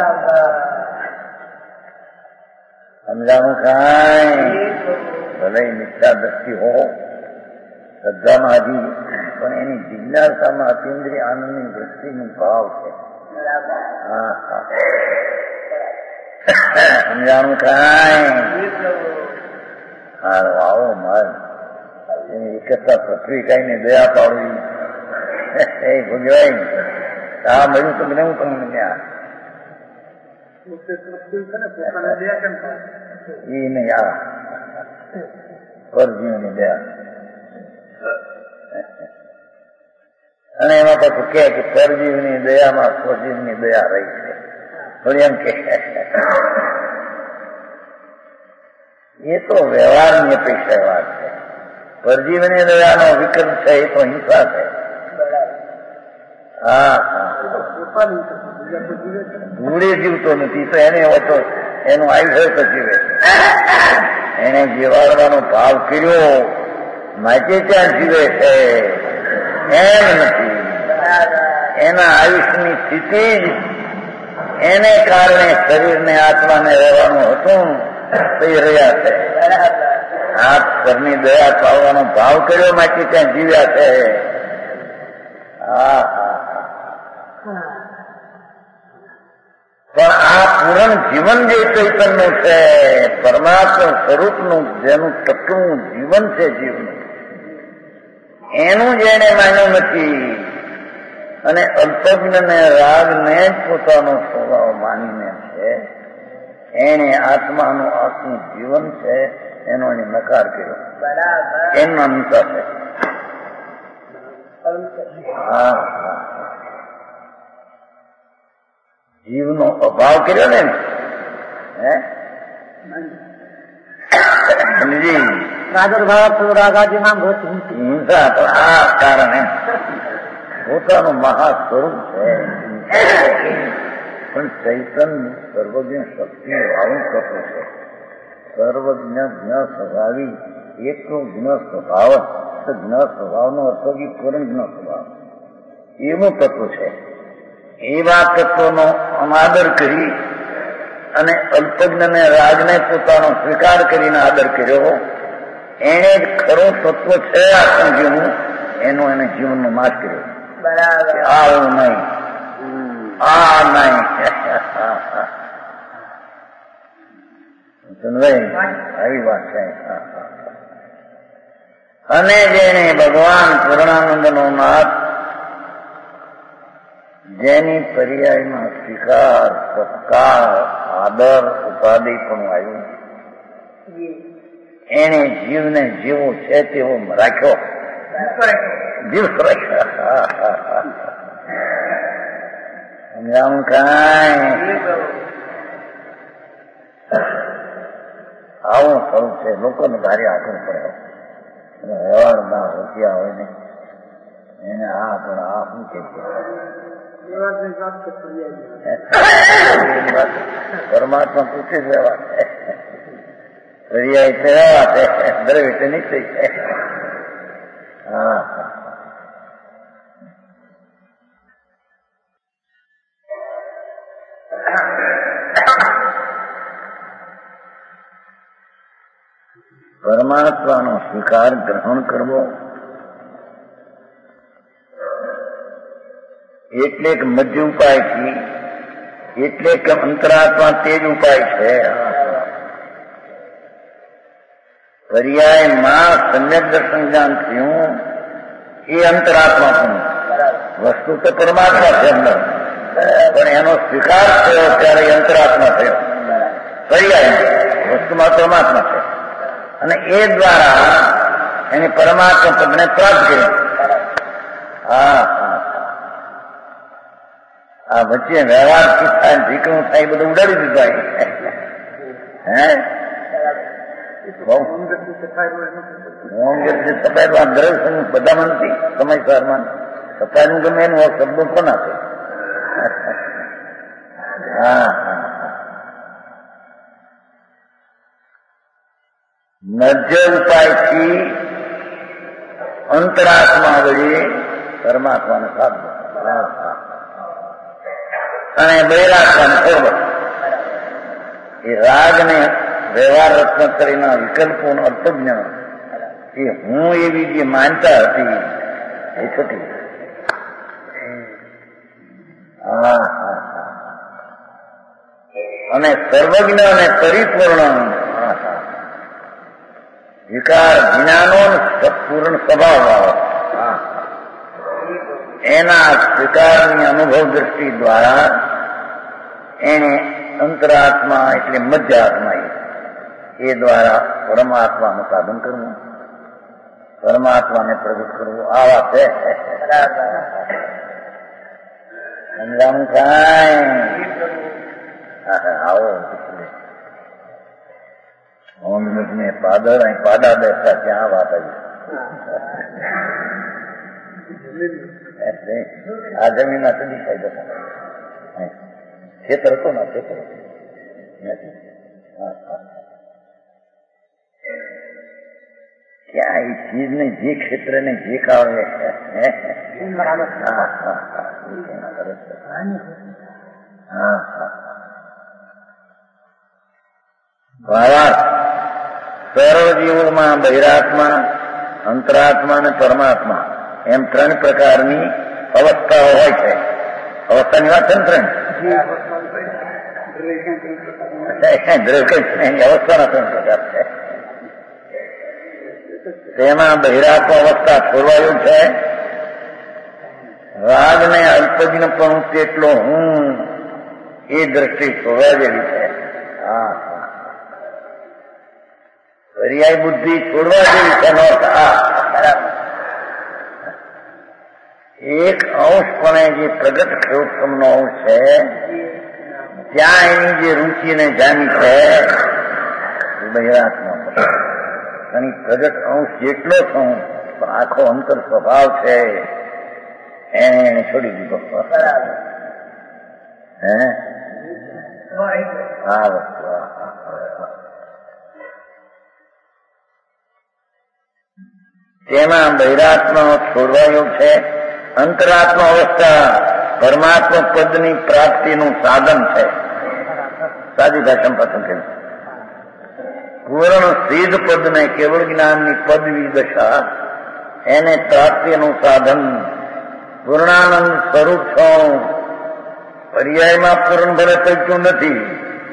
સમજાણું કાંઈ? ભલે મિથ્યા દ્રષ્ટિ હો શ્રદ્ધામાં આધી પણ એની જિજ્ઞાસામાં અતિન્દ્રિય આનંદની દ્રષ્ટિનો ભાવ છે. હા હા સમજાણું કાંઈ? હારું આવો માર એની એકતા પૃથ્વી કઈને દયા પાડવી એ ભોગવાય આ મળ્યું તો મને હું તમને ત્યાં એ નહીં આ પરજીવની દયા અને એમાં પાછું કે પરજીવની દયામાં સ્વજીવની દયા રહી છે. થોડી એમ કે એ તો વ્યવહારની અપેક્ષા વાત છે. પરજીવની દયાનો વિકલ્પ છે એ તો હિંસા છે. હા હા ધૂળે જીવતો નથી તો એને હોતો એનું આયુષ્ય તો જીવે. એને જીવાડવાનો ભાવ કર્યો માટે ત્યાં જીવે છે એમ નથી. એના આયુષ્યની સ્થિતિ જ એને કારણે શરીરને આત્માને રહેવાનું હતું તો એ રહ્યા છે. હાથ ઘરની દયા પાડવાનો ભાવ કર્યો માટે ત્યાં જીવ્યા છે. હા હા પણ આ પૂર્ણ જીવન જે ચૈતન્યનું છે પરમાત્મા સ્વરૂપનું જેનું તત્વનું જીવન છે જીવન એનું જેને માન્યું નથી અને અલ્પજ્ઞને રાગને જ પોતાનો સ્વભાવ માનીને છે એને આત્માનું આત્મનું જીવન છે એનો એને નકાર કર્યો. એમના મિત્ર છે. હા હા જીવનો અભાવ કર્યો ને હે સમજી પ્રાદુર્ભાવ રાગાજીમાં હિંસા તો આ કારણે પોતાનું મહાસ્વરૂપ છે પણ ચૈતન્ય સર્વજ્ઞ શક્તિ વાળું તત્વ છે. સર્વજ્ઞ જ્ઞ સ્વભાવી એકનો ગુણ સ્વભાવ ગુણ સ્વભાવનો અર્થ કે પૂર્ણ ગુણ સ્વભાવ એવું તત્વ છે. એવા તત્વનો અનાદર કરી અને અલ્પજ્ઞને રાજને પોતાનો સ્વીકાર કરીને આદર કર્યો. એને જ ખરો તત્વ છે આપણું જીવન, એનો એને જીવનનો નાશ કર્યો. બરાબર. આવું નહીં, આ નહીં. આવી વાત છે. અને જેને ભગવાન પૂર્ણાનંદનો નાથ, જેની પર્યાયમાં સ્વીકાર, સત્કાર, આદર, ઉપાધિ પણ આવ્યું, એને જીવને જેવો છે તેવો રાખ્યો. જીવ રાખ્યો. સમજાવું કાંઈ? આવું સ્વરૂપ છે. લોકોને ભારે આખું પડે. વ્યવહારમાં રૂપિયા હોય ને એને આ પણ આ શું કે પરમાત્મા પૂછે જ વ્યવહાર છે. પર્યાય છે વ્યવહાર છે, દ્રવ્ય નહીં થઈ જાય. હા પરમાત્માનો સ્વીકાર ગ્રહણ કરવો એટલે કે મધ્ય ઉપાયથી, એટલે કે અંતરાત્મા તે જ ઉપાય છે. પર્યાયમાં સમ્યક દર્શન જ્ઞાન થયું એ અંતરાત્મા પણ વસ્તુ તો પરમાત્મા છે અંદર, પણ એનો સ્વીકાર થયો ત્યારે અંતરાત્મા થયો. પર્યાય વસ્તુમાં પરમાત્મા છે અને એ દ્વારા એની પરમાત્મા પદને પ્રાપ્ત કર્યું. હા આ વચ્ચે વ્યવહાર થાય, જીકણું થાય, બધું ઉડાડી દીધું. હે સફાઈ દ્રવ્ય બધા નથી સમયસરમાં સફાઈ નું ગમે એનું શબ્દો પણ આપે. હા મધ્ય ઉપાયથી અંતરાત્મા વળી પરમાત્માને સાધવો અને બૈરાત્માને છોડવો. એ રાગને વ્યવહાર રત્ન કરીને વિકલ્પોનો અર્થજ્ઞાન એ હું એવી જે માનતા હતી એ છૂટી. હા અને સર્વજ્ઞ અને પરિપૂર્ણ વિકાર જ્ઞાનો પૂર્ણ સ્વભાવ વાળો એના સ્વીકારની અનુભવ દ્રષ્ટિ દ્વારા એને અંતરાત્મા એટલે મધ્ય આત્મા એ દ્વારા પરમાત્માનું સાધન કરવું, પરમાત્માને પ્રગટ કરવું. આ વાત છે. સમજાવું કાંઈ? આવો ઓમ ને પાદર અહીં પાડા બેસતા ત્યાં વાત આવી. આ જમીન ના સુધી ફાયદો થાય. ખેતર હતો ના ખેતર નથી. ક્યાં એ ચીજ ને જે ક્ષેત્ર ને જે કાવે સર્વ જીવોમાં બહિરાત્મા, અંતરાત્મા અને પરમાત્મા એમ ત્રણ પ્રકારની અવસ્થાઓ હોય છે. અવસ્થાની વાત છે ને ત્રણ. અવસ્થાના ત્રણ પ્રકાર છે. તેમાં બહિરાત્મા અવસ્થા છોડવાયું છે. રાગ ને અલ્પજ્ઞ પણ તેટલો હું એ દ્રષ્ટિ છોડવા જેવી છે. હા પર્યાય બુદ્ધિ છોડવા જેવી છે. એક અંશપણે જે પ્રગટ ક્ષેત્રનો અંશ છે ત્યાં એની જે રુચિને જાણી છે એ બહિરાત્મા એની પ્રગટ અંશ જેટલો છું પણ આખો અંતર સ્વભાવ છે એને છોડી દીધો. હે આ વસ્તુ તેમાં બહિરાત્માઓ છોડવાયો છે. અંતરાત્મા અવસ્થા પરમાત્મા પદની પ્રાપ્તિનું સાધન છે. સાદી ભાષામાં પસંદ કર્યું. પૂર્ણ સિદ્ધ પદને કેવળ જ્ઞાનની પદવી દશા એને પ્રાપ્તિનું સાધન. પૂર્ણાનંદ સ્વરૂપ છો. પર્યાયમાં પૂર્ણ ભલે પહોંચ્યું નથી,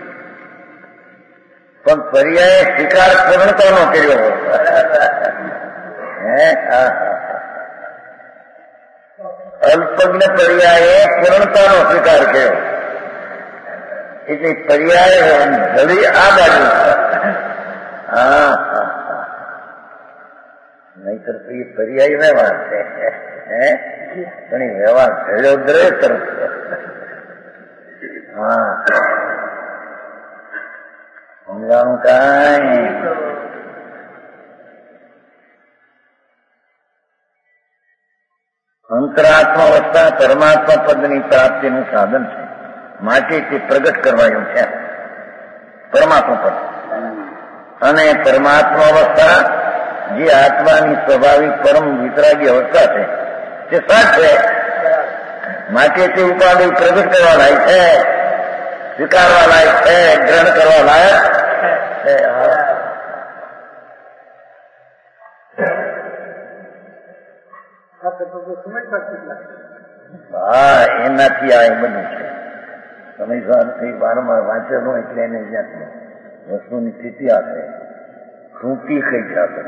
પણ પર્યાય સ્વીકાર પૂર્ણતાનો કર્યો. હે અલ્પજ્ઞ પર્યાયે પૂર્ણતાનો સ્વીકાર કર્યો. એટલે પર્યાય ઘડી આ બાજુ. હા નહીતર તો એ પર્યાય વ્યવહાર છે. હે પણ એ વ્યવહાર થયો દ્રય તરફ. હા સમજાણું કાંઈ. અંતરાત્મા અવસ્થા પરમાત્મા પદની પ્રાપ્તિનું સાધન છે. માટે તે પ્રગટ કરવાયું છે પરમાત્મા પદ. અને પરમાત્મા અવસ્થા જે આત્માની સ્વાભાવિક પરમ વિતરાગી અવસ્થા છે તે સાચ છે. માટે તે ઉપાધિ પ્રગટ કરવા લાયક છે, સ્વીકારવા લાયક છે, ગ્રહણ કરવા લાયક છે. હા એનાથી આ બધું છે. સમયસર વારંવાર વાંચેલું એટલે એને જ્યાં વસ્તુની સ્થિતિ આપે ખૂંટી કઈ જશે.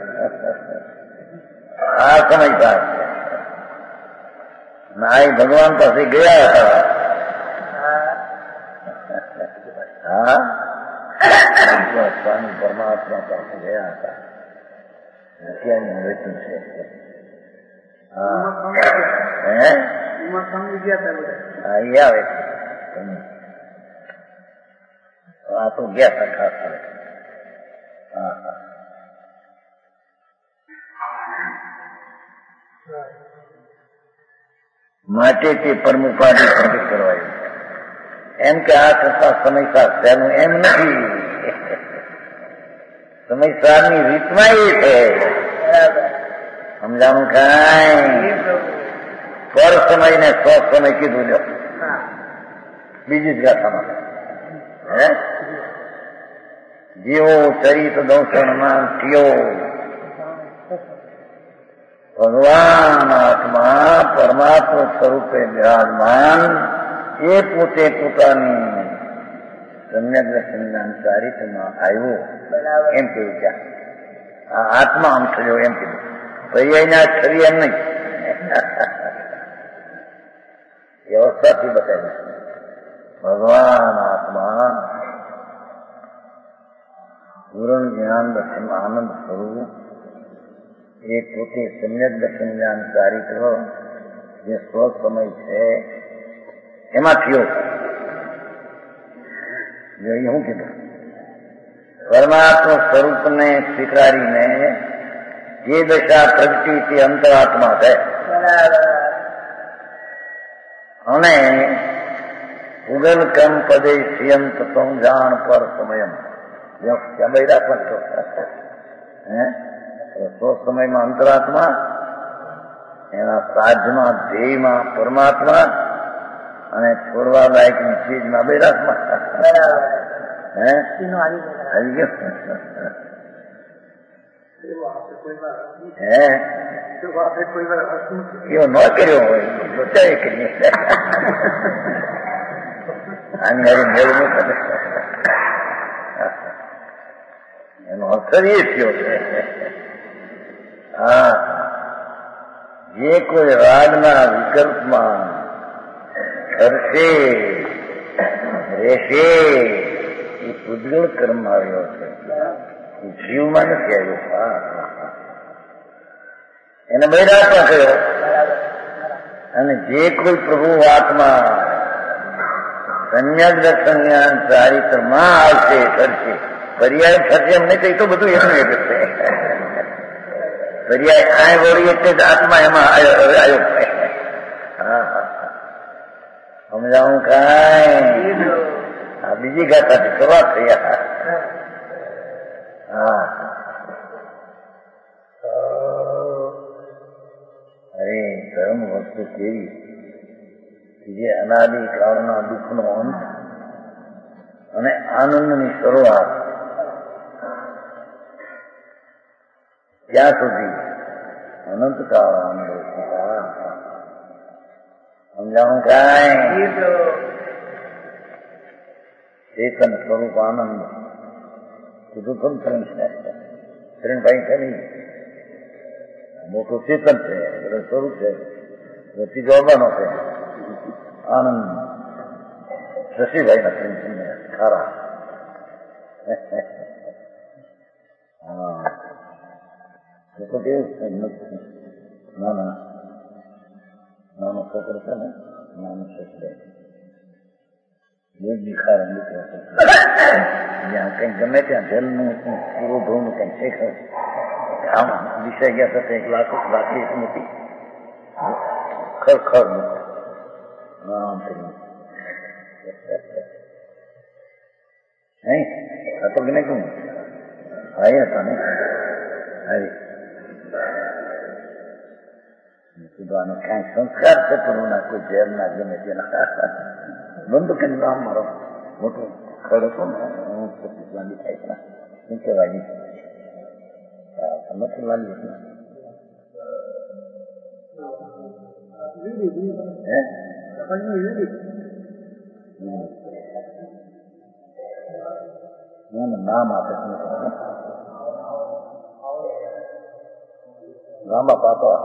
આ સમજદાર છે. ના એ ભગવાન પાસે ગયા હતા. હા સ્વામી પરમાત્મા પાસે ગયા હતા. અત્યારની મૃત્યુ છે. હા હે હા એ આવે આ તો ગયા હતા ખાસ કરે. હા હા માટે તે પરમ ઉપાધિ પ્રગટ કરવાયું. એમ કે આ કરતા સમયસાર તેનું એમ નથી. સમયસારની રીતમાં એ છે. સમજાણું કાંઈ. પર સમય ને સો સમય કીધું લો બીજી જ ગાથામાં. હે જીવો ચરિત દોષણમાં થયો. ભગવાન આત્મા પરમાત્મા સ્વરૂપે બિરાજમાન એ પોતે પોતાની સમ્યક દર્શનના ચારિત્રમાં આવ્યો એમ કહ્યું. ક્યાં આ આત્મા આમ થયો એમ કીધું. પર્યાયના અક્ષરી એમ નહીં. વ્યવસ્થાથી બતાવ્યું. ભગવાન આત્મા પૂર્ણ જ્ઞાન દર્શન આનંદ સ્વરૂપ એ પોતે સમ્યક દર્શન જ્ઞાન ચારિત્ર જે સ્વ સમય છે એમાં થયો. શું કીધું? પરમાત્મા સ્વરૂપને સ્વીકારીને જે દશા પ્રગટી તે અંતરાત્મા છે. અને ઉગલ કમ પદે સિયંત સમજાણ પર સમયમ બૈરાત્મા હે સો સમયમાં અંતરાત્મા, એના સાધમાં ધ્યેયમાં પરમાત્મા અને છોડવા લાયકની ચીજમાં બૈરાત્મા. હે આવી ગયો. હે એવો ન કર્યો હોય તો ચાલે કરીએ. આની હારે મેળ ન કરે. એનો અસર એ થયો છે. હા જે કોઈ રાગના વિકલ્પમાં કરશે રહેશે એ પૂજગળ કર્મ આવ્યો છે. એ જીવમાં નથી આવ્યો. હા એને બૈરાત્મા કહ્યો. અને જે કોઈ પ્રભુ આત્મા સમ્યક દર્શન જ્ઞાન ચારિત્રમાં આવશે કરશે. પર્યાય થશે એમ નહીં કહી તો બધું એમનું એક છે. પર્યાય આ વળી એટલે જ આત્મા એમાં આવ્યો. હા હા સમજાવું કાંઈ. આ બીજી ગાથાથી શરૂઆત થયા. હા વસ્તુ કેવી જે અનાદિ કાળના દુઃખનો અંત અને આનંદની શરૂઆત ત્યાં સુધી અનંતકાળ આનંદ સમજાણું કાંઈ ચેતન સ્વરૂપ આનંદ કીધું કેમ ફ્રેન્ડ છે ફ્રેન્ડભાઈ છે નહીં મોટું ચેતન છે સ્વરૂપ છે ત્રીજો અગણો છે આનંદ શશીભાઈ ના ખારા હા તો કેવું ના ના નાનો છોકરો છે ને નાનો શશીભાઈ એ બી ખારા નીકળે જ્યાં કંઈક ગમે ત્યાં જેલનું પૂરું ધોનું કંઈક શીખે આમ વિષય ગયા સાથે એક લાખ રાખી નથી ખરખર આમ નહીં આ તો ગને કહું ભાઈ હતા ને હારી કીધું આનો ક્યાંય સંસ્કાર છે પણ ના કોઈ ઝેર ના ગમે તેના બંધ કરી આમ મારો મોટું ખડ હતો ને હું પછી લાંબી થાય છે શું કહેવાય નથી લાંબી નામ આપે લાંબા પાપા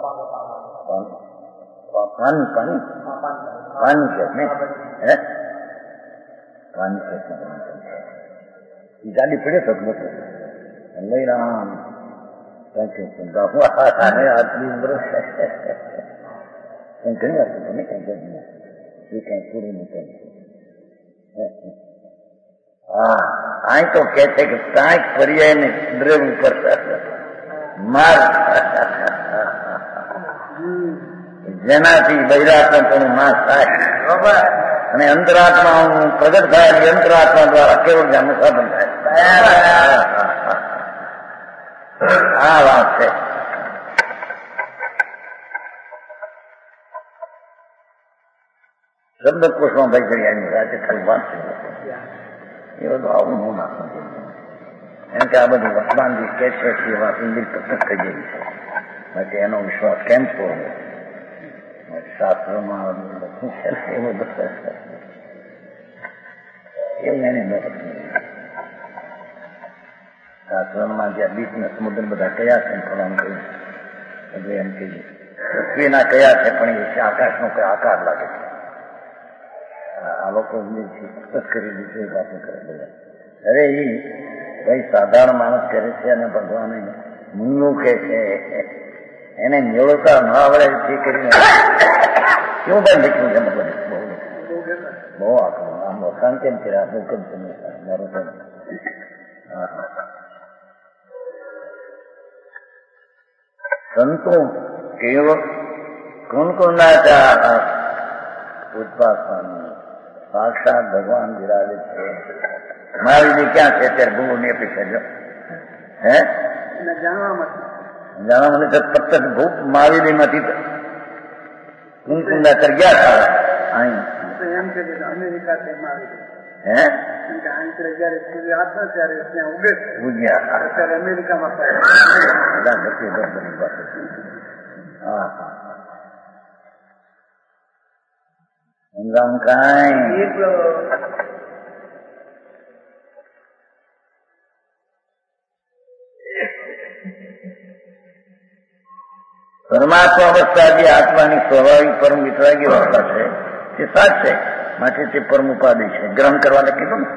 પાણી પાણી પાણી છે ને હે પાણી છે ગાડી પડે તો નથી લઈ રામ આટલી વર્ષ કઈ ઘણી વાર તમે કઈ ગઈ એ કઈ પૂરું નહીં કરી હા આ તો કે છે કે કાંઈક પર્યાય ને દ્રવ ઉપર માર જેનાથી બહિરાત્મા પણ નાશ થાય બરોબર અને અંતરાત્મા પ્રગટ થાય અંતરાત્મા દ્વારા કેવું જ્ઞાનનું સાધન થાય આ વાત છે શબ્દકોશમાં ભાઈ કરી આવી આજે ખાલી વાત છે એ બધું આવું હું ના સમજે એમ કે આ બધી વર્તમાન જે કે છે એ વાત ઇન્દ્રિય પ્રત્યક્ષ થઈ ગઈ છે બાકી એનો વિશ્વાસ કેમ છોડવો શાસ્ત્રોમાં લખ્યું છે એ બધું એવું એને ન શાસ્ત્રોમાં જ્યાં બીચના સમુદ્ર બધા કયા છે ફલામ કહ્યું એટલે એમ કહીએ પૃથ્વીના કયા છે પણ એ આકાશનો કઈ આકાર લાગે છે આ લોકો કરી દીધું એ વાતો કરે બધા અરે એ ભાઈ સાધારણ માણસ કરે છે અને ભગવાન મુનિઓ કે છે એને મેળવતા ન આવડે તે કરીને કેવું ભાઈ લખ્યું છે મતલબ બહુ બહુ આખું આમ વખાણ કેમ છે આપણું કેમ છે મારું તો સંતો કેવ કોણ કોણ ના ઉત્પાદન સાક્ષાત ભગવાન બિરાજે છે મહાવીર ક્યાં છે અત્યારે ભૂ ને આપી છે હે જાણવા મને પ્રત્યક્ષ ભૂખ મહાવીર માંથી કુંકુંડા કરી ગયા હતા અહીં અમેરિકા હે અત્યારે અમેરિકામાં હા હા સમજાવું કાંઈ પરમાત્મા અવસ્થા જે આત્માની સ્વાભાવિક પરમ વિતરાગી અવસ્થા છે તે સાચ છે માટે તે પરમ ઉપાધિ છે ગ્રહણ કરવાને કીધું ને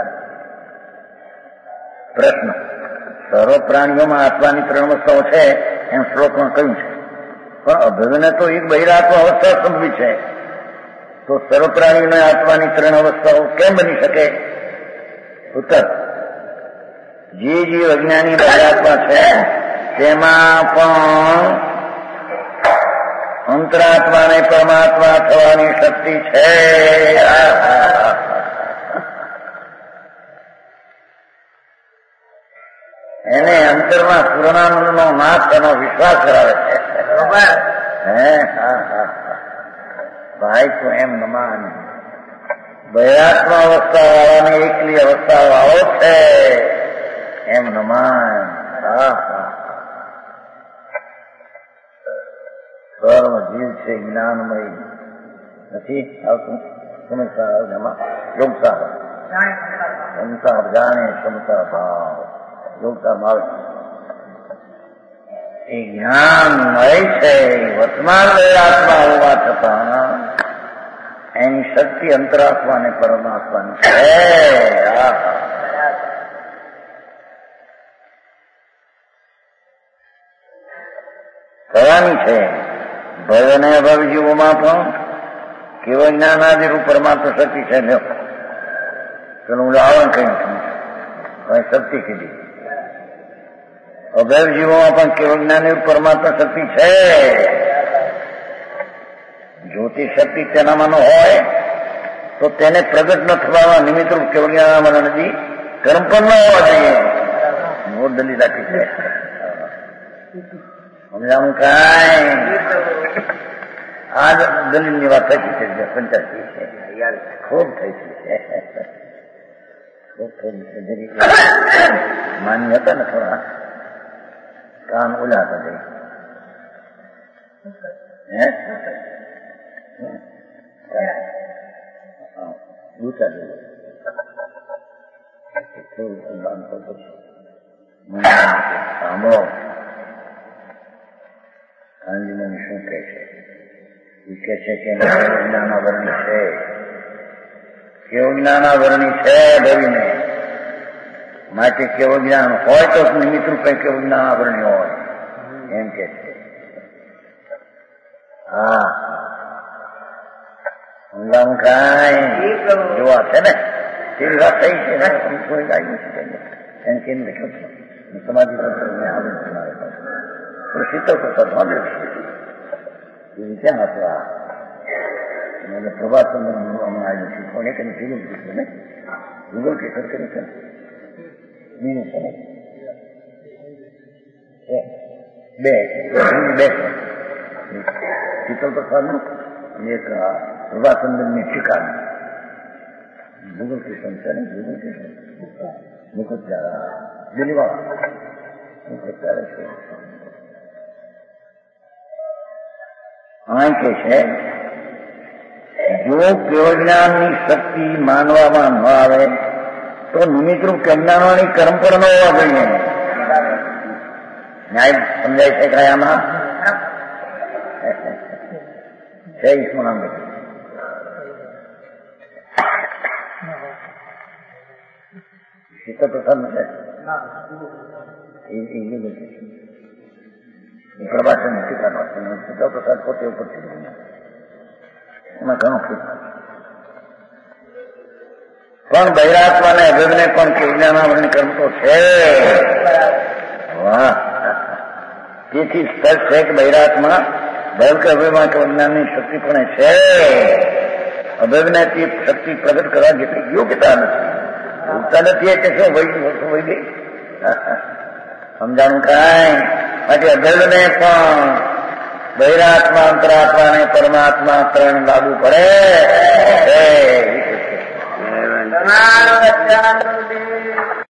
પ્રશ્ન સર્વ પ્રાણીઓમાં આત્માની ત્રણ અવસ્થાઓ છે એમ શ્લોકમાં કહ્યું છે પણ અભિગને તો એક બહિરાત્મ અવસ્થા સંભવી છે તો સર્વ પ્રાણીઓને આત્માની ત્રણ અવસ્થાઓ કેમ બની શકે ઉત્તર જે જે અજ્ઞાની બહિરાત્મા છે તેમાં પણ અંતરાત્માને પરમાત્મા થવાની શક્તિ છે એને અંતરમાં પૂર્ણાનંદનો નાશ એનો વિશ્વાસ કરાવે છે બરોબર હે હા હા ભાઈ તો એમ ન માન બૈરાત્મા અવસ્થા વાળાને એકલી અવસ્થા વાળો છે એમ ન માન. હા હા સર્વ જીવ છે જ્ઞાનમય નથી આવતું. સમજતા એમાં યોગતા ક્ષમતા જાણે ક્ષમતા ભાવ યોગતામાં આવે એ જ્ઞાનમય છે. વર્તમાન આત્મા હોવા છતાં એની શક્તિ અંતરાત્મા અને પરમાત્માની છે. થવાની છે ભય અને અભાવ જીવોમાં પણ કેવો જ્ઞાનાદિરૂપ પરમાત્મા શક્તિ છે. લ્યો ચલો હું આવરણ કહ્યું છું શક્તિ કીધી. અભય જીવોમાં પણ કેવો જ્ઞાની પરમાત્મા શક્તિ છે. જ્યોતિ શક્તિ તેનામાં હોય તો તેને પ્રગટ ન થવામાં નિમિત્તરૂપ કેવળ જ્ઞાનામાં નદી કર્મ પણ ન હોવા જોઈએ. મોટ દલી રાખી છે. સમજાવું કાંઈ આ દલીલની વાત થઈ છે પંચાસી છે ખૂબ થઈ છે ખૂબ થઈ છે. જરી માન્ય હતા ને થોડા કાન ઓલા હતા જઈ હે ઊંચા સાંભળો ગાંધીને શું કહે છે? એ કહે છે કે જ્ઞાનાવરણી છે. કેવું જ્ઞાનાવરણી છે ભરીને માટે કેવું જ્ઞાન હોય તો નિમિત્ત રૂપે કેવું જ્ઞાનાવરણી હોય એમ કે છે. હા સમજાવું કાંઈ જોવા છે ને તેવી વાત થઈ છે ને કોઈ ગાયું છે એમ કેમ લખ્યું છે સમાધિ આવે તો શીતળ પ્રસાદ મળ્યો છે એ ક્યાં હતો આ એટલે પ્રભાચંદ્ર મળવામાં આવ્યું છે કોને કઈ ભીગું કીધું ને ભૂગોળ કે ખર કર્યું છે બીજું છે ને બે બે શીતળ પ્રસાદનું એક પ્રભાચંદ્રની ઠીકાણ ભૂગોળ કૃષ્ણ છે ને ભૂગોળ કૃષ્ણ મુકુટ દિલ્હીવાળા ત્યારે છે આ કે છે જો કેવજ્ઞાનની શક્તિ માનવામાં ન આવે તો નિમિત્તરૂપ કજ્ઞાનવાળી કર્મ પર ન હોવા જોઈએ. ન્યાય સમજાય છે કયામાં છે ઈશ્વરામ શીતળ પ્રસાદ છે એ પ્રભાષણ નથી કરવા શીતળ પ્રસાદ પોતે ઉપર ચડી એમાં ઘણો ફેરફાર પણ બૈરાત્માને અભિમને પણ કે જ્ઞાનાવરણ કર્મ તો છે. વાહ તેથી સ્પષ્ટ છે કે બૈરાત્મા ભયંકર અભિમાં કે જ્ઞાનની શક્તિ પણ છે. અભિનયથી શક્તિ પ્રગટ કરવા જેટલી યોગ્યતા નથી યોગ્યતા નથી એટલે શું વહી શું વહી ગઈ સમજાણું કાંઈ માટે અભિને પણ બૈરાત્મા અંતરાત્મા અને પરમાત્મા ત્રણ લાગુ પડે.